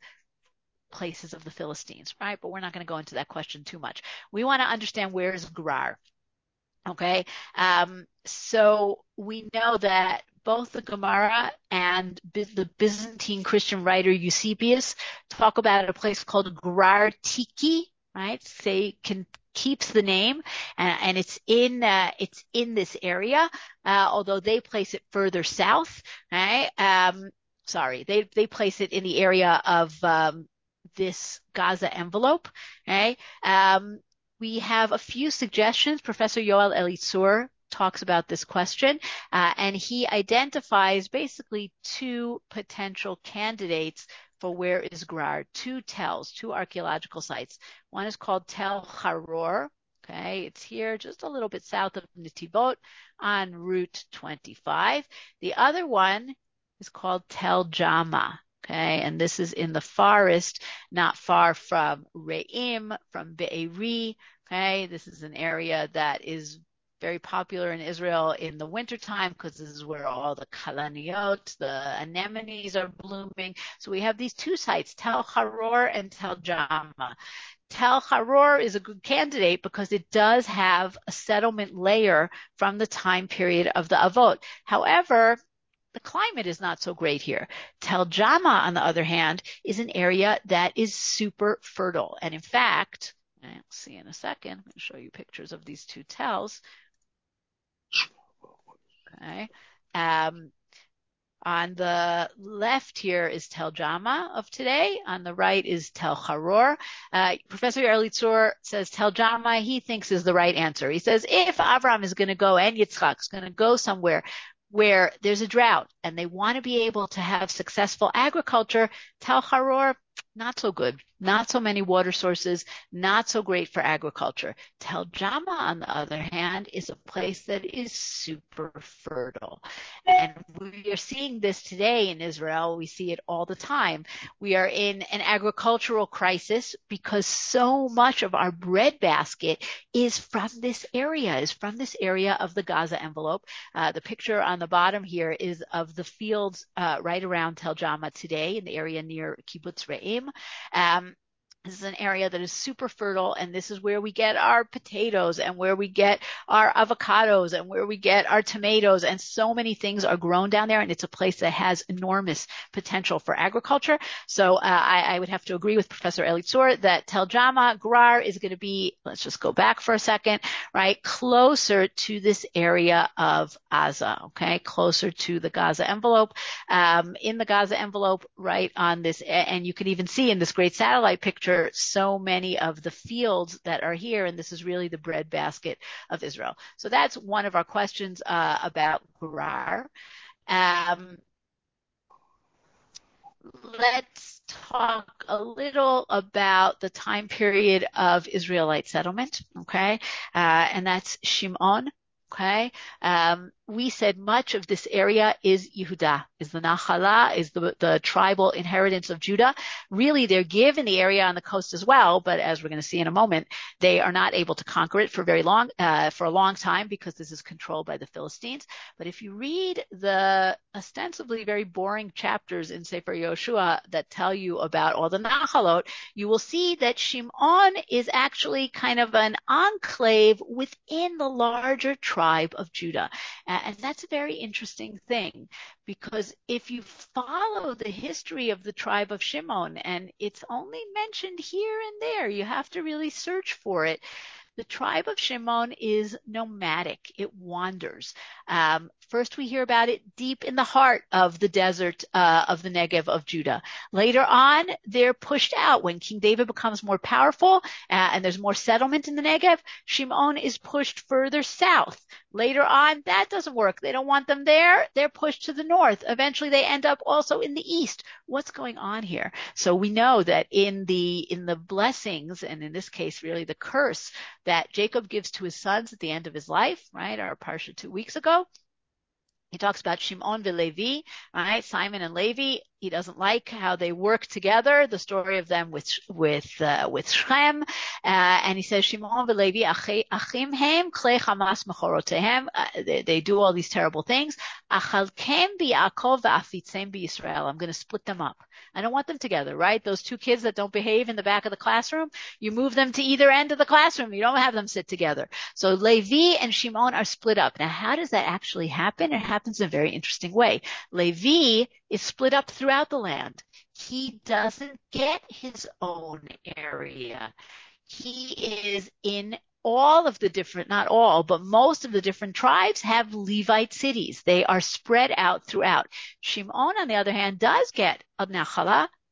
places of the Philistines, right? But we're not going to go into that question too much. We want to understand where is Gerar. Okay. Um, so we know that both the Gemara and the Byzantine Christian writer Eusebius talk about a place called Gerar Tiki, right? Say can keeps the name, and, and it's in uh, it's in this area, uh, although they place it further south, right? Um, sorry, they they place it in the area of um, this Gaza envelope. Okay. Um, we have a few suggestions. Professor Yoel Elitzur talks about this question, uh, and he identifies basically two potential candidates for where is Gerar, two tells, two archaeological sites. One is called Tel Haror. Okay, it's here just a little bit south of Netivot on Route twenty-five. The other one is called Tel Jama. Okay, and this is in the forest, not far from Re'im, from Be'eri. Okay, this is an area that is very popular in Israel in the wintertime because this is where all the kalaniot, the anemones are blooming. So we have these two sites, Tel Haror and Tel Jama. Tel Haror is a good candidate because it does have a settlement layer from the time period of the Avot. However, the climate is not so great here. Tel Jama, on the other hand, is an area that is super fertile. And in fact, I'll see in a second, I'm going to show you pictures of these two tells. Okay. Um, on the left here is Tel Jama of today. On the right is Tel Haror. Uh, Professor Elitzur says Tel Jama, he thinks, is the right answer. He says if Avram is going to go and Yitzchak is going to go somewhere where there's a drought and they want to be able to have successful agriculture, Tel Haror, not so good. Not so many water sources, not so great for agriculture. Tel Jama, on the other hand, is a place that is super fertile. And we are seeing this today in Israel. We see it all the time. We are in an agricultural crisis because so much of our breadbasket is from this area, is from this area of the Gaza envelope. Uh, the picture on the bottom here is of the fields uh, right around Tel Jama today in the area near Kibbutz Re'im. Um, This is an area that is super fertile, and this is where we get our potatoes and where we get our avocados and where we get our tomatoes, and so many things are grown down there, and it's a place that has enormous potential for agriculture. So uh, I, I would have to agree with Professor Elitzur that Tel Jama, Gerar is going to be, let's just go back for a second, right, closer to this area of Gaza, okay, closer to the Gaza envelope. Um, in the Gaza envelope, right on this, and you can even see in this great satellite picture so many of the fields that are here, and this is really the breadbasket of Israel. So that's one of our questions uh, about Gerar. Um, let's talk a little about the time period of Israelite settlement, okay? Uh, and that's Shimon. Okay, um, we said much of this area is Yehuda, is the Nachala, is the, the tribal inheritance of Judah. Really, they're given the area on the coast as well, but as we're going to see in a moment, they are not able to conquer it for very long, uh, for a long time because this is controlled by the Philistines. But if you read the ostensibly very boring chapters in Sefer Yoshua that tell you about all the Nachalot, you will see that Shimon is actually kind of an enclave within the larger tribe of Judah. And that's a very interesting thing, because if you follow the history of the tribe of Shimon, and it's only mentioned here and there, you have to really search for it. The tribe of Shimon is nomadic. It wanders. Um, first, we hear about it deep in the heart of the desert uh, of the Negev of Judah. Later on, they're pushed out. When King David becomes more powerful uh, and there's more settlement in the Negev, Shimon is pushed further south. Later on, that doesn't work. They don't want them there. They're pushed to the north. Eventually, they end up also in the east. What's going on here? So we know that in the in the blessings, and in this case, really the curse that Jacob gives to his sons at the end of his life, right? Our parsha two weeks ago. He talks about Shimon and Levi, right? Simon and Levi. He doesn't like how they work together. The story of them with with uh, with Shem, uh, and he says Shimon and Levi achim hem klei Hamas mechorotehem. They they do all these terrible things. Achalkem biYaakov va'afitzem biYisrael. I'm going to split them up. I don't want them together, right? Those two kids that don't behave in the back of the classroom, you move them to either end of the classroom. You don't have them sit together. So Levi and Shimon are split up. Now, how does that actually happen? It happens in a very interesting way. Levi is split up throughout the land. He doesn't get his own area. He is in all of the different, not all, but most of the different tribes have Levite cities. They are spread out throughout. Shimon, on the other hand, does get a Nachala,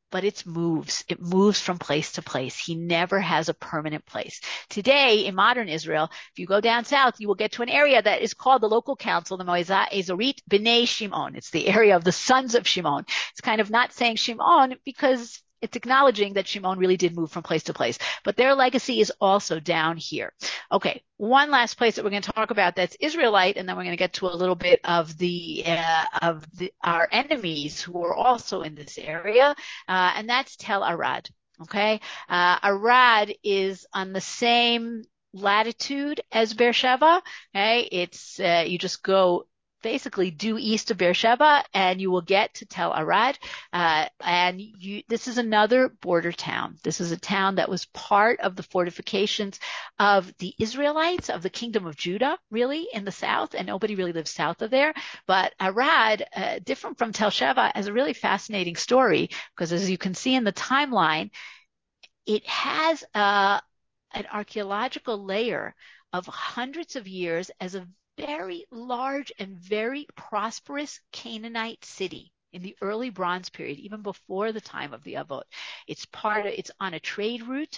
but it moves. It moves from place to place. He never has a permanent place. Today, in modern Israel, if you go down south, you will get to an area that is called the local council, the Moezzah Ezorit Bnei Shimon. It's the area of the sons of Shimon. It's kind of not saying Shimon because it's acknowledging that Shimon really did move from place to place, but their legacy is also down here. Okay, one last place that we're going to talk about that's Israelite, and then we're going to get to a little bit of the uh, of the, our enemies who are also in this area, uh, and that's Tel Arad. Okay, uh, Arad is on the same latitude as Beersheba. Okay, it's uh, you just go basically due east of Beersheba, and you will get to Tel Arad. Uh, and you, this is another border town. This is a town that was part of the fortifications of the Israelites, of the kingdom of Judah, really, in the south, and nobody really lives south of there. But Arad, uh, different from Tel Sheva, has a really fascinating story, because as you can see in the timeline, it has uh, an archaeological layer of hundreds of years as a very large and very prosperous Canaanite city in the early Bronze period, even before the time of the Avot. It's part of, it's on a trade route.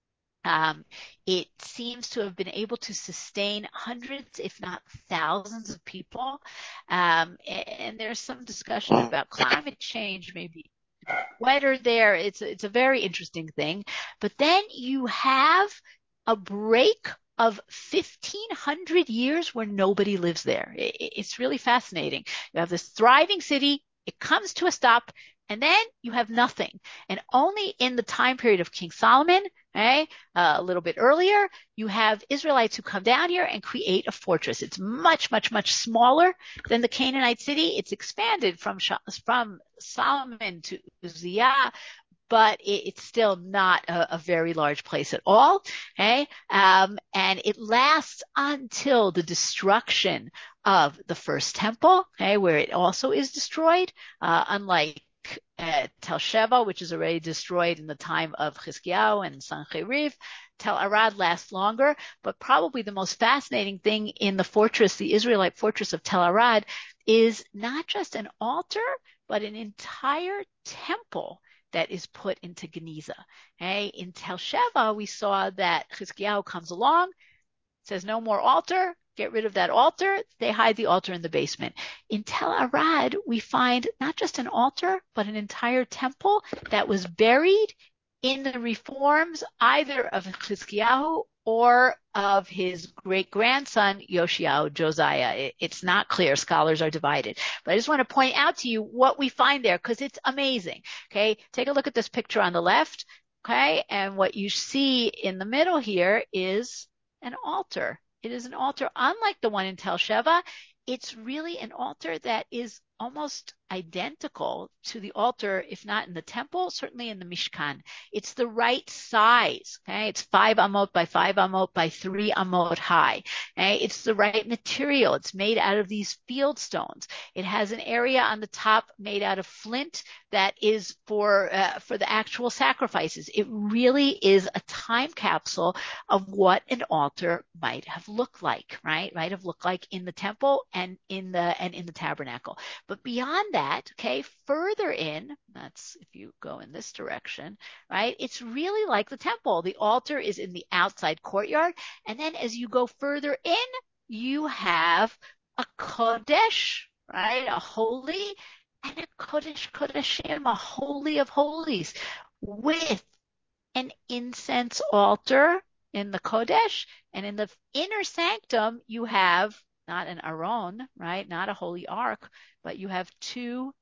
Um, it seems to have been able to sustain hundreds, if not thousands of people. Um, and, and there's some discussion about climate change, maybe weather there. It's, it's a very interesting thing. But then you have a break of fifteen hundred years where nobody lives there. It's really fascinating. You have this thriving city, it comes to a stop, and then you have nothing. And only in the time period of King Solomon, okay, uh, a little bit earlier, you have Israelites who come down here and create a fortress. It's much, much, much smaller than the Canaanite city. It's expanded from, from Solomon to Uzziah, but it, it's still not a, a very large place at all. Okay. Um, and it lasts until the destruction of the first temple, okay, where it also is destroyed, uh, unlike uh, Tel Sheva, which is already destroyed in the time of Chizkiyahu and Sancheriv. Tel Arad lasts longer, but probably the most fascinating thing in the fortress, the Israelite fortress of Tel Arad, is not just an altar, but an entire temple that is put into Geniza. Okay? In Tel Sheva, we saw that Chizkiyahu comes along, says no more altar, get rid of that altar. They hide the altar in the basement. In Tel Arad, we find not just an altar, but an entire temple that was buried in the reforms either of Chizkiyahu or of his great-grandson, Yoshiyahu, Josiah. It's not clear. Scholars are divided. But I just want to point out to you what we find there, because it's amazing. Okay, take a look at this picture on the left. Okay, and what you see in the middle here is an altar. It is an altar unlike the one in Tel Sheva. It's really an altar that is almost identical to the altar, if not in the temple, certainly in the Mishkan. It's the right size. Okay, it's five amot by five amot by three amot high. Okay, it's the right material. It's made out of these field stones. It has an area on the top made out of flint that is for uh, for the actual sacrifices. It really is a time capsule of what an altar might have looked like, right? Might have looked like in the temple and in the and in the tabernacle. But beyond that, okay, further in, that's if you go in this direction, right? It's really like the temple. The altar is in the outside courtyard. And then as you go further in, you have a Kodesh, right? A holy, and a Kodesh Kodeshim, a holy of holies, with an incense altar in the Kodesh. And in the inner sanctum, you have not an aron, right? Not a holy ark, but you have two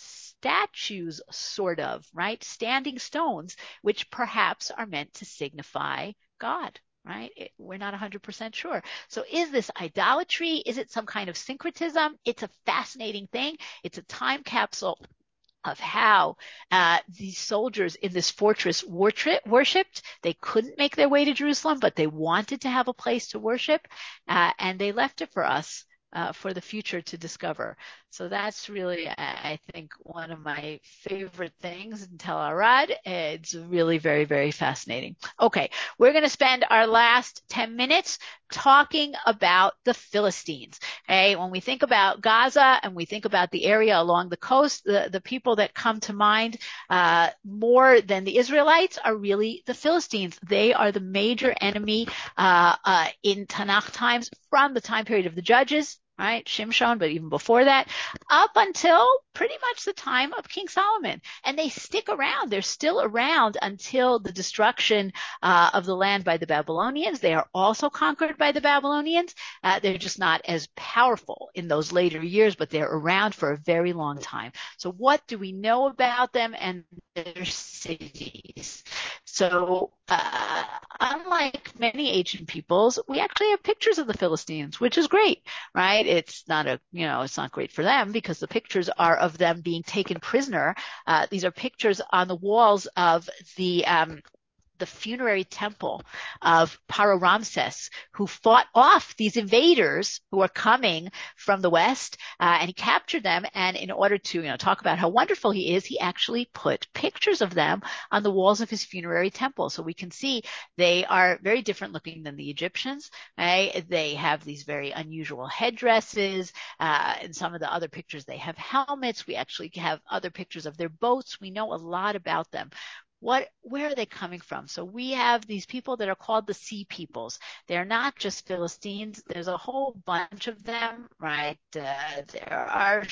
statues, sort of, right? Standing stones, which perhaps are meant to signify God, right? It, we're not one hundred percent sure. So is this idolatry? Is it some kind of syncretism? It's a fascinating thing. It's a time capsule of how uh, these soldiers in this fortress worshipped. They couldn't make their way to Jerusalem, but they wanted to have a place to worship, uh, and they left it for us uh, for the future to discover. So that's really, I think, one of my favorite things in Tel Arad. It's really very, very fascinating. Okay, we're going to spend our last ten minutes talking about the Philistines. Okay, when we think about Gaza and we think about the area along the coast, the, the people that come to mind uh, more than the Israelites are really the Philistines. They are the major enemy uh, uh, in Tanakh times from the time period of the Judges, right? Shimshon, but even before that, up until pretty much the time of King Solomon. And they stick around. They're still around until the destruction uh, of the land by the Babylonians. They are also conquered by the Babylonians. Uh, they're just not as powerful in those later years, but they're around for a very long time. So what do we know about them and their cities? So uh, unlike many ancient peoples, we actually have pictures of the Philistines, which is great, right? It's not a, you know, it's not great for them because the pictures are of them being taken prisoner. Uh, these are pictures on the walls of the, um, the funerary temple of Paro Ramses, who fought off these invaders who are coming from the west, uh, and he captured them. And in order to, you know, talk about how wonderful he is, he actually put pictures of them on the walls of his funerary temple. So we can see they are very different looking than the Egyptians. Right? They have these very unusual headdresses. Uh, in some of the other pictures, they have helmets. We actually have other pictures of their boats. We know a lot about them. What, where are they coming from? So we have these people that are called the Sea Peoples. They're not just Philistines. There's a whole bunch of them, right? Uh, there are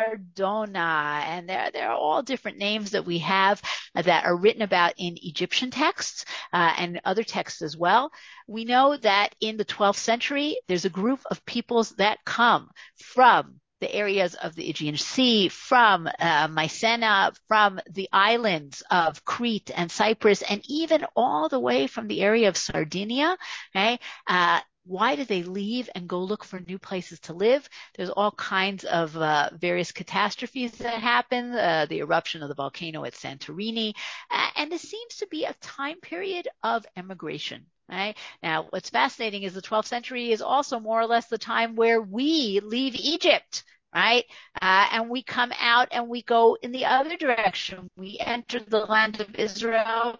Shardona, and there, there are all different names that we have that are written about in Egyptian texts uh, and other texts as well. We know that in the twelfth century, there's a group of peoples that come from the areas of the Aegean Sea, from uh, Mycenae, from the islands of Crete and Cyprus, and even all the way from the area of Sardinia. Okay, uh, why do they leave and go look for new places to live? There's all kinds of uh, various catastrophes that happen, uh, the eruption of the volcano at Santorini, uh, and this seems to be a time period of emigration. Right? Now, what's fascinating is the twelfth century is also more or less the time where we leave Egypt, right? Uh, and we come out and we go in the other direction. We enter the land of Israel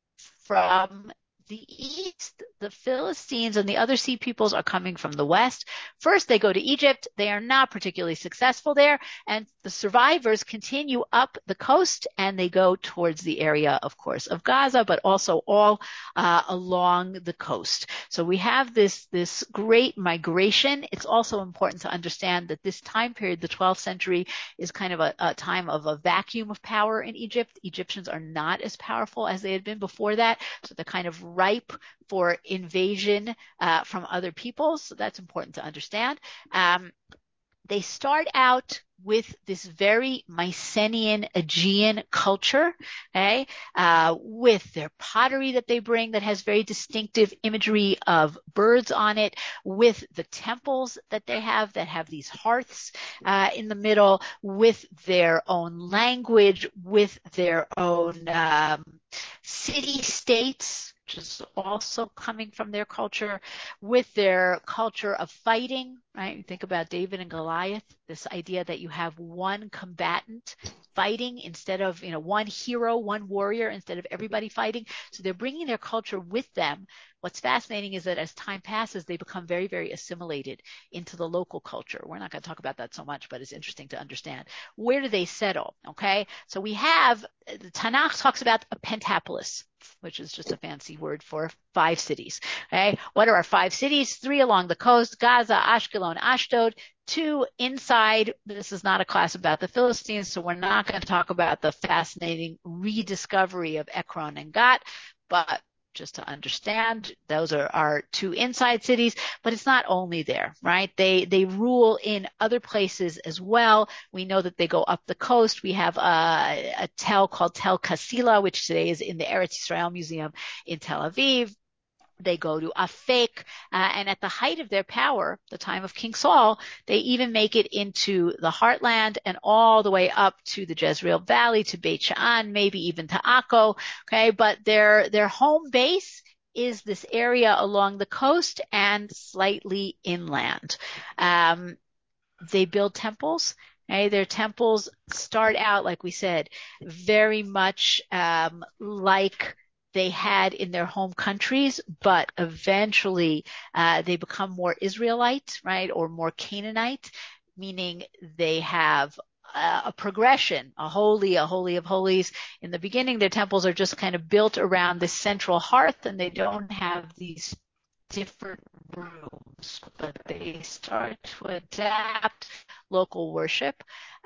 from the east. The Philistines and the other sea peoples are coming from the west. First, they go to Egypt. They are not particularly successful there. And the survivors continue up the coast and they go towards the area, of course, of Gaza, but also all uh, along the coast. So we have this, this great migration. It's also important to understand that this time period, the twelfth century, is kind of a, a time of a vacuum of power in Egypt. Egyptians are not as powerful as they had been before that. So they're kind of ripe for invasion uh, from other peoples. So that's important to understand. Um, they start out with this very Mycenaean Aegean culture, okay, uh, with their pottery that they bring that has very distinctive imagery of birds on it, with the temples that they have that have these hearths uh, in the middle, with their own language, with their own um, city-states, which is also coming from their culture, with their culture of fighting, right? You think about David and Goliath, this idea that you have one combatant fighting instead of, you know, one hero, one warrior instead of everybody fighting. So they're bringing their culture with them. What's fascinating is that as time passes, they become very, very assimilated into the local culture. We're not going to talk about that so much, but it's interesting to understand. Where do they settle? Okay. So we have, the Tanakh talks about a pentapolis, which is just a fancy word for five cities. Okay. What are our five cities? Three along the coast, Gaza, Ashkelon, Ashdod. Two inside. This is not a class about the Philistines, so we're not going to talk about the fascinating rediscovery of Ekron and Gat, but just to understand, those are our two inside cities, but it's not only there, right? They they rule in other places as well. We know that they go up the coast. We have a, a tell called Tel Kasila, which today is in the Eretz Yisrael Museum in Tel Aviv. They go to Afek, uh, and at the height of their power, the time of King Saul, they even make it into the heartland and all the way up to the Jezreel Valley, to Beit Sha'an, maybe even to Akko. Okay, but their their home base is this area along the coast and slightly inland. Um, they build temples. Okay, their temples start out, like we said, very much um, like they had in their home countries, but eventually uh, they become more Israelite, right, or more Canaanite, meaning they have uh, a progression, a holy, a holy of holies. In the beginning, their temples are just kind of built around this central hearth, and they don't have these different rooms, but they start to adapt local worship.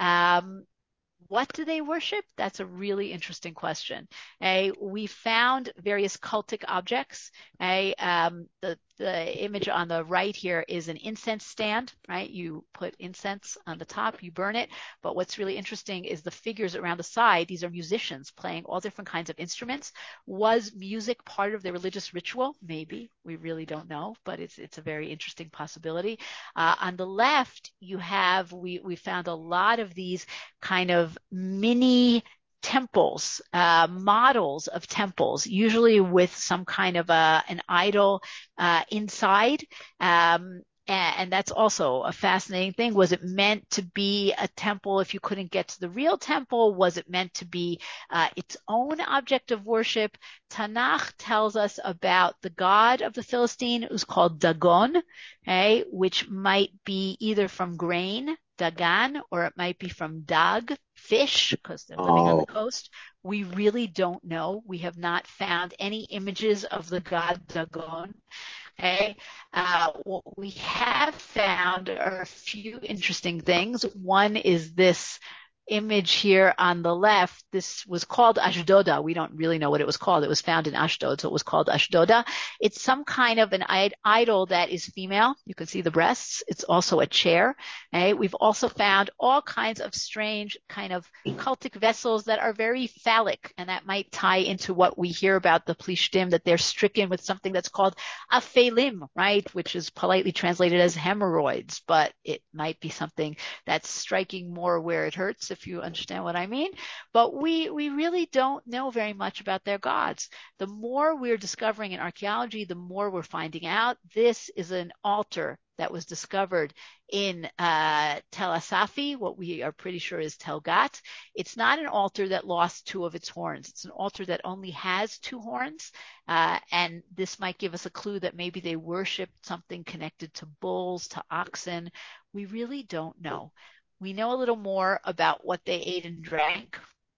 Um, What do they worship? That's a really interesting question. Uh, we found various cultic objects. Uh, um, the, the image on the right here is an incense stand, right? You put incense on the top, you burn it. But what's really interesting is the figures around the side. These are musicians playing all different kinds of instruments. Was music part of their religious ritual? Maybe. We really don't know, but it's it's a very interesting possibility. Uh, on the left, you have, we, we found a lot of these kind of mini temples, uh, models of temples, usually with some kind of a, an idol uh, inside. Um, and, and that's also a fascinating thing. Was it meant to be a temple if you couldn't get to the real temple? Was it meant to be uh, its own object of worship? Tanakh tells us about the god of the Philistine, who's called Dagon, okay, which might be either from grain, Dagan, or it might be from dag, fish, because they're living on the coast. We really don't know. We have not found any images of the god Dagon. Okay. Uh, what we have found are a few interesting things. One is this image here on the left. This was called Ashdoda. We don't really know what it was called. It was found in Ashdod, so it was called Ashdoda. It's some kind of an idol that is female. You can see the breasts. It's also a chair. Okay? We've also found all kinds of strange kind of cultic vessels that are very phallic, and that might tie into what we hear about the Plishtim, that they're stricken with something that's called aphelim, right, which is politely translated as hemorrhoids, but it might be something that's striking more where it hurts, if you understand what I mean. But we, we really don't know very much about their gods. The more we're discovering in archaeology, the more we're finding out. This is an altar that was discovered in uh, Tel Asafi, what we are pretty sure is Tel Gat. It's not an altar that lost two of its horns. It's an altar that only has two horns. Uh, and this might give us a clue that maybe they worshiped something connected to bulls, to oxen. We really don't know. We know a little more about what they ate and drank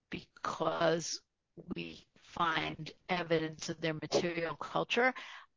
because we find evidence of their material culture.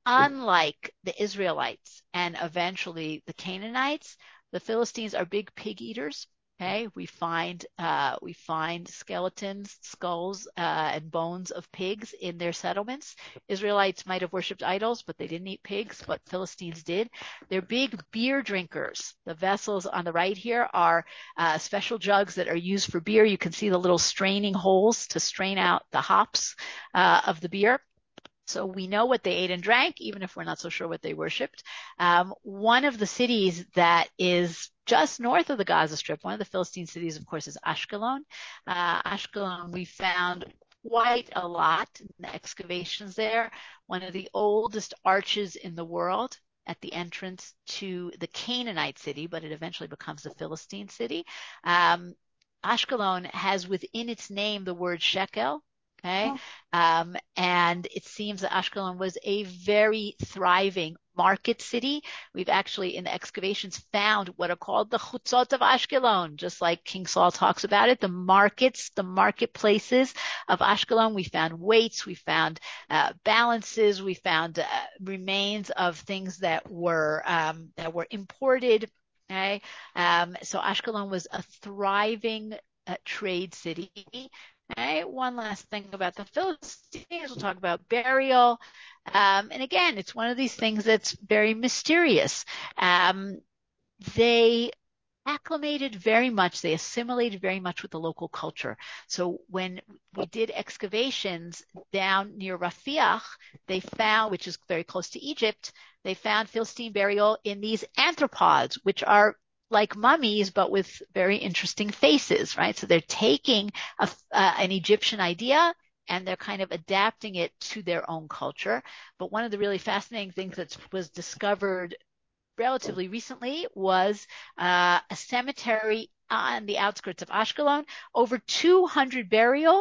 Unlike the Israelites and eventually the Canaanites, the Philistines are big pig eaters. Okay, we find uh, we find skeletons, skulls, uh, and bones of pigs in their settlements. Israelites might have worshipped idols, but they didn't eat pigs, but Philistines did. They're big beer drinkers. The vessels on the right here are uh, special jugs that are used for beer. You can see the little straining holes to strain out the hops uh, of the beer. So we know what they ate and drank, even if we're not so sure what they worshipped. Um, one of the cities that is just north of the Gaza Strip, one of the Philistine cities, of course, is Ashkelon. Uh, Ashkelon, we found quite a lot in the excavations there. One of the oldest arches in the world at the entrance to the Canaanite city, but it eventually becomes the Philistine city. Um, Ashkelon has within its name the word shekel. Okay. Um, and it seems that Ashkelon was a very thriving market city. We've actually in the excavations found what are called the chutzot of Ashkelon, just like King Saul talks about it, the markets, the marketplaces of Ashkelon. We found weights, we found uh, balances, we found uh, remains of things that were, um, that were imported. Okay. Um, so Ashkelon was a thriving uh, trade city. Okay, one last thing about the Philistines. We'll talk about burial. Um, and again, it's one of these things that's very mysterious. Um, they acclimated very much, they assimilated very much with the local culture. So when we did excavations down near Rafiach, they found, which is very close to Egypt, they found Philistine burial in these anthropods, which are like mummies, but with very interesting faces, right? So they're taking a, uh, an Egyptian idea and they're kind of adapting it to their own culture. But one of the really fascinating things that was discovered relatively recently was uh, a cemetery on the outskirts of Ashkelon. Over two hundred burials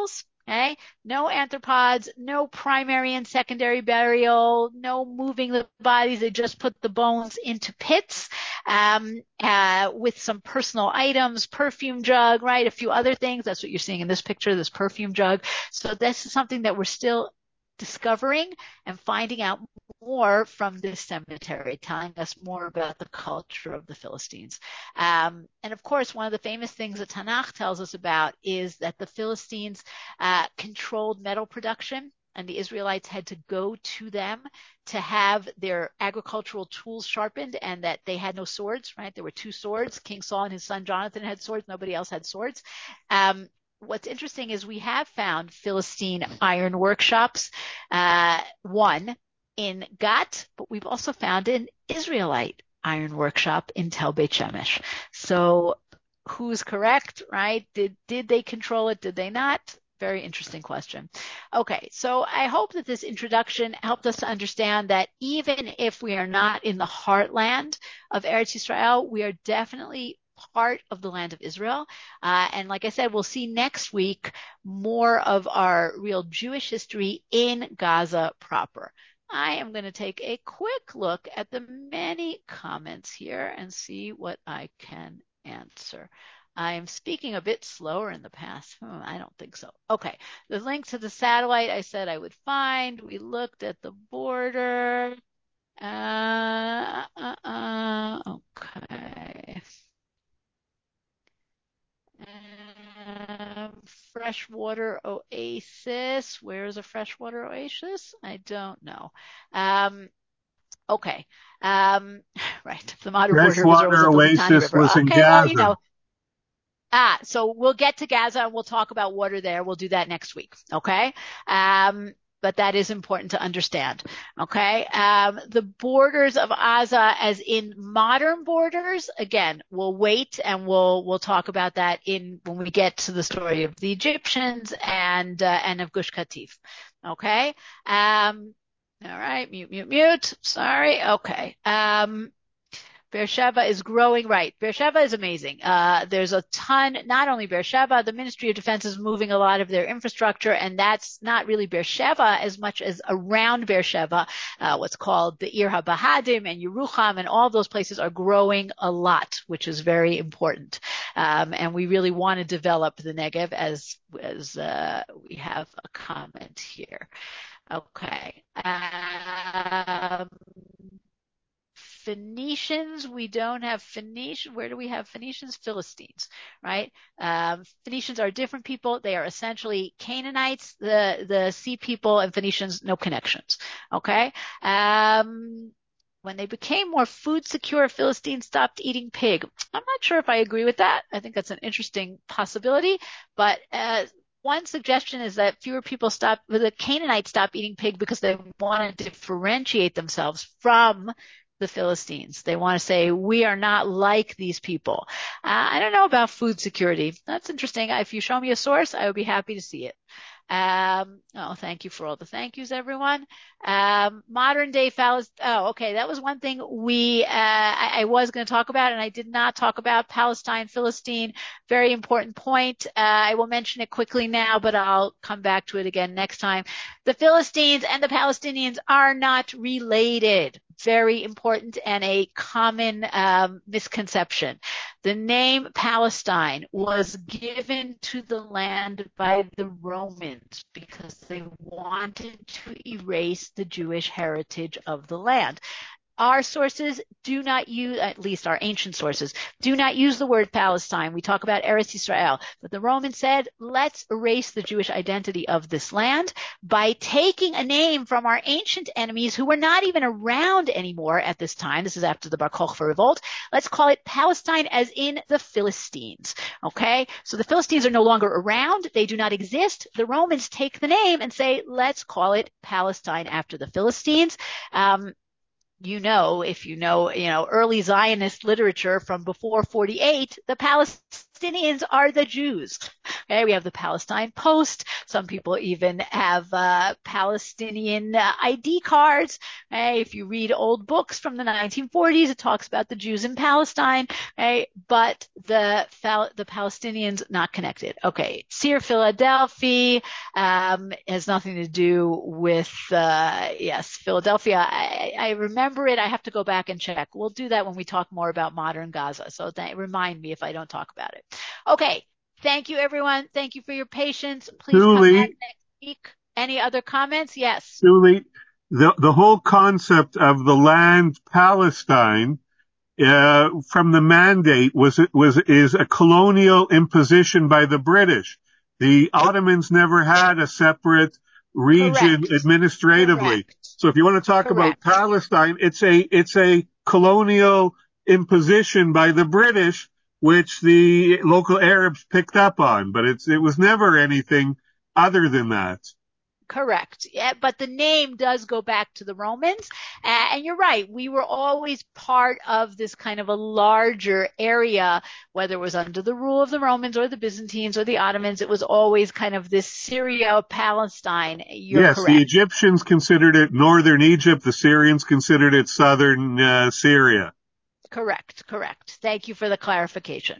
Okay, no arthropods, no primary and secondary burial, no moving the bodies. They just put the bones into pits um, uh, with some personal items, perfume jug, right? A few other things. That's what you're seeing in this picture, this perfume jug. So this is something that we're still discovering and finding out more from this cemetery, telling us more about the culture of the Philistines. Um, and of course, one of the famous things that Tanakh tells us about is that the Philistines uh, controlled metal production, and the Israelites had to go to them to have their agricultural tools sharpened, and that they had no swords, right? There were two swords. King Saul and his son Jonathan had swords. Nobody else had swords. Um, What's interesting is we have found Philistine iron workshops, uh, one in Gat, but we've also found an Israelite iron workshop in Tel Beit Shemesh. So who's correct, right? Did, did they control it? Did they not? Very interesting question. Okay, so I hope that this introduction helped us to understand that even if we are not in the heartland of Eretz Yisrael, we are definitely part of the land of Israel. Uh, and like I said, we'll see next week more of our real Jewish history in Gaza proper. I am going to take a quick look at the many comments here and see what I can answer. I'm speaking a bit slower in the past. Hmm, I don't think so. Okay. The link to the satellite I said I would find. We looked at the border. Uh, uh, uh, okay. Um, freshwater oasis. Where is a freshwater oasis? I don't know. Um, okay. Um, right. The modern border of Israel was Freshwater up with the tiny oasis river. was in Okay. Well, you Gaza. know, ah, so we'll get to Gaza and we'll talk about water there. We'll do that next week. Okay. Um, but that is important to understand. Okay. Um, the borders of Gaza as in modern borders, again, we'll wait and we'll, we'll talk about that in, when we get to the story of the Egyptians and, uh, and of Gush Katif. Okay. Um, all right. Mute, mute, mute. Sorry. Okay. Um, Beersheba is growing, right. Beersheba is amazing. Uh, there's a ton, not only Beersheba, the Ministry of Defense is moving a lot of their infrastructure, and that's not really Beersheba as much as around Beersheba, uh, what's called the Ir HaBahadim and Yerucham, and all those places are growing a lot, which is very important. Um, and we really want to develop the Negev as, as, uh, we have a comment here. Okay. Um, Phoenicians, we don't have Phoenicians. Where do we have Phoenicians? Philistines, right? Um, Phoenicians are different people. They are essentially Canaanites, the, the sea people, and Phoenicians, no connections. Okay. Um, when they became more food secure, Philistines stopped eating pig. I'm not sure if I agree with that. I think that's an interesting possibility, but, uh, one suggestion is that fewer people stop, the Canaanites stopped eating pig because they want to differentiate themselves from the Philistines. They want to say, we are not like these people. Uh, I don't know about food security. That's interesting. If you show me a source, I would be happy to see it. Um, oh, thank you for all the thank yous, everyone. Um, modern day Palestine. Oh, okay. That was one thing we, uh, I, I was going to talk about, and I did not talk about Palestine, Philistine. Very important point. Uh, I will mention it quickly now, but I'll come back to it again next time. The Philistines and the Palestinians are not related. Very important and a common um, misconception. The name Palestine was given to the land by the Romans because they wanted to erase the Jewish heritage of the land. Our sources do not use, at least our ancient sources, do not use the word Palestine. We talk about Eretz Yisrael. But the Romans said, let's erase the Jewish identity of this land by taking a name from our ancient enemies who were not even around anymore at this time. This is after the Bar Kokhba revolt. Let's call it Palestine as in the Philistines. Okay? So the Philistines are no longer around. They do not exist. The Romans take the name and say, let's call it Palestine after the Philistines. Um, You know, if you know, you know, early Zionist literature from before forty-eight, the Palestinians are the Jews. Okay, we have the Palestine Post. Some people even have uh, Palestinian uh, I D cards. Okay, if you read old books from the nineteen forties, it talks about the Jews in Palestine. Okay, but the the Palestinians not connected. Okay, Seer Philadelphia um, has nothing to do with uh, yes, Philadelphia. I, I remember it. I have to go back and check. We'll do that when we talk more about modern Gaza. So th- remind me if I don't talk about it. Okay. Thank you, everyone. Thank you for your patience. Please Julie, come back next week. Any other comments? Yes. Julie, the, the whole concept of the land Palestine uh, from the mandate was was is a colonial imposition by the British. The Ottomans never had a separate region Correct. administratively. Correct. So if you want to talk Correct. about Palestine, it's a it's a colonial imposition by the British, which the local Arabs picked up on, but it's it was never anything other than that. Correct. Yeah, but the name does go back to the Romans. Uh, and you're right. We were always part of this kind of a larger area, whether it was under the rule of the Romans or the Byzantines or the Ottomans. It was always kind of this Syria, Palestine. You're yes, correct. The Egyptians considered it northern Egypt. The Syrians considered it southern uh, Syria. Correct. Correct. Thank you for the clarification.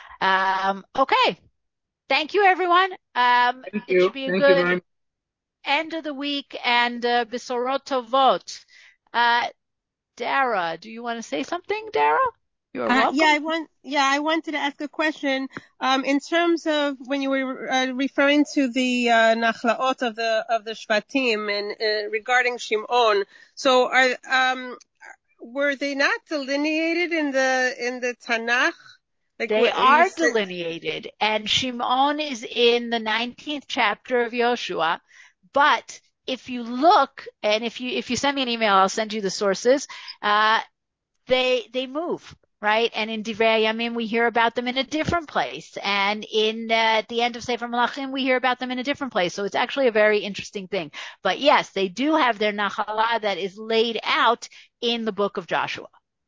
Um, okay. Thank you, everyone. Um, Thank it you. should be a Thank good you very much. end of the week and uh, Besorot Tovot. Uh, Dara, do you want to say something, Dara? You're Uh, welcome. yeah, I want. Yeah, I wanted to ask a question. Um, in terms of when you were uh, referring to the uh, nachlaot of the of the shvatim and uh, regarding Shimon, so are um were they not delineated in the in the Tanakh? Like They what you are said. delineated, and Shimon is in the nineteenth chapter of Yoshua. But if you look, and if you if you send me an email, I'll send you the sources. Uh, they they move, right? And in Divrei Yamim, we hear about them in a different place, and in uh, at the end of Sefer Malachim, we hear about them in a different place. So it's actually a very interesting thing. But yes, they do have their nachala that is laid out in the book of Joshua.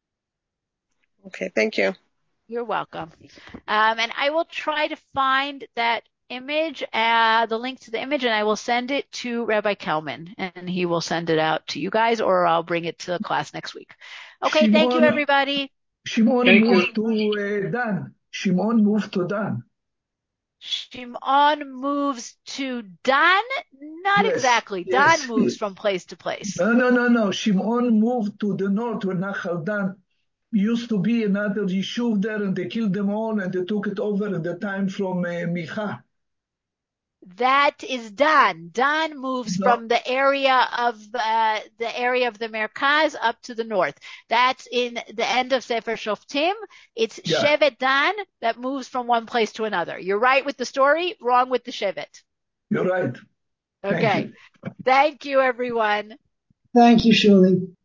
Okay, thank you. You're welcome. Um, and I will try to find that image, uh, the link to the image, and I will send it to Rabbi Kelman, and he will send it out to you guys, or I'll bring it to the class next week. Okay, Shimon, thank you, everybody. Shimon Thank moved you. to uh, Dan. Shimon moved to Dan. Shimon moves to Dan? Not Yes, exactly. yes. Dan moves from place to place. No, no, no, no. Shimon moved to the north where Nachal Dan used to be another yishuv there, and they killed them all, and they took it over at the time from uh, Micha. That is Dan. Dan moves No. from the area of uh, the area of the Merkaz up to the north. That's in the end of Sefer Shoftim. It's Yeah. Shevet Dan that moves from one place to another. You're right with the story, wrong with the Shevet. You're right. Okay. Thank you. Thank you, everyone. Thank you, Shirley.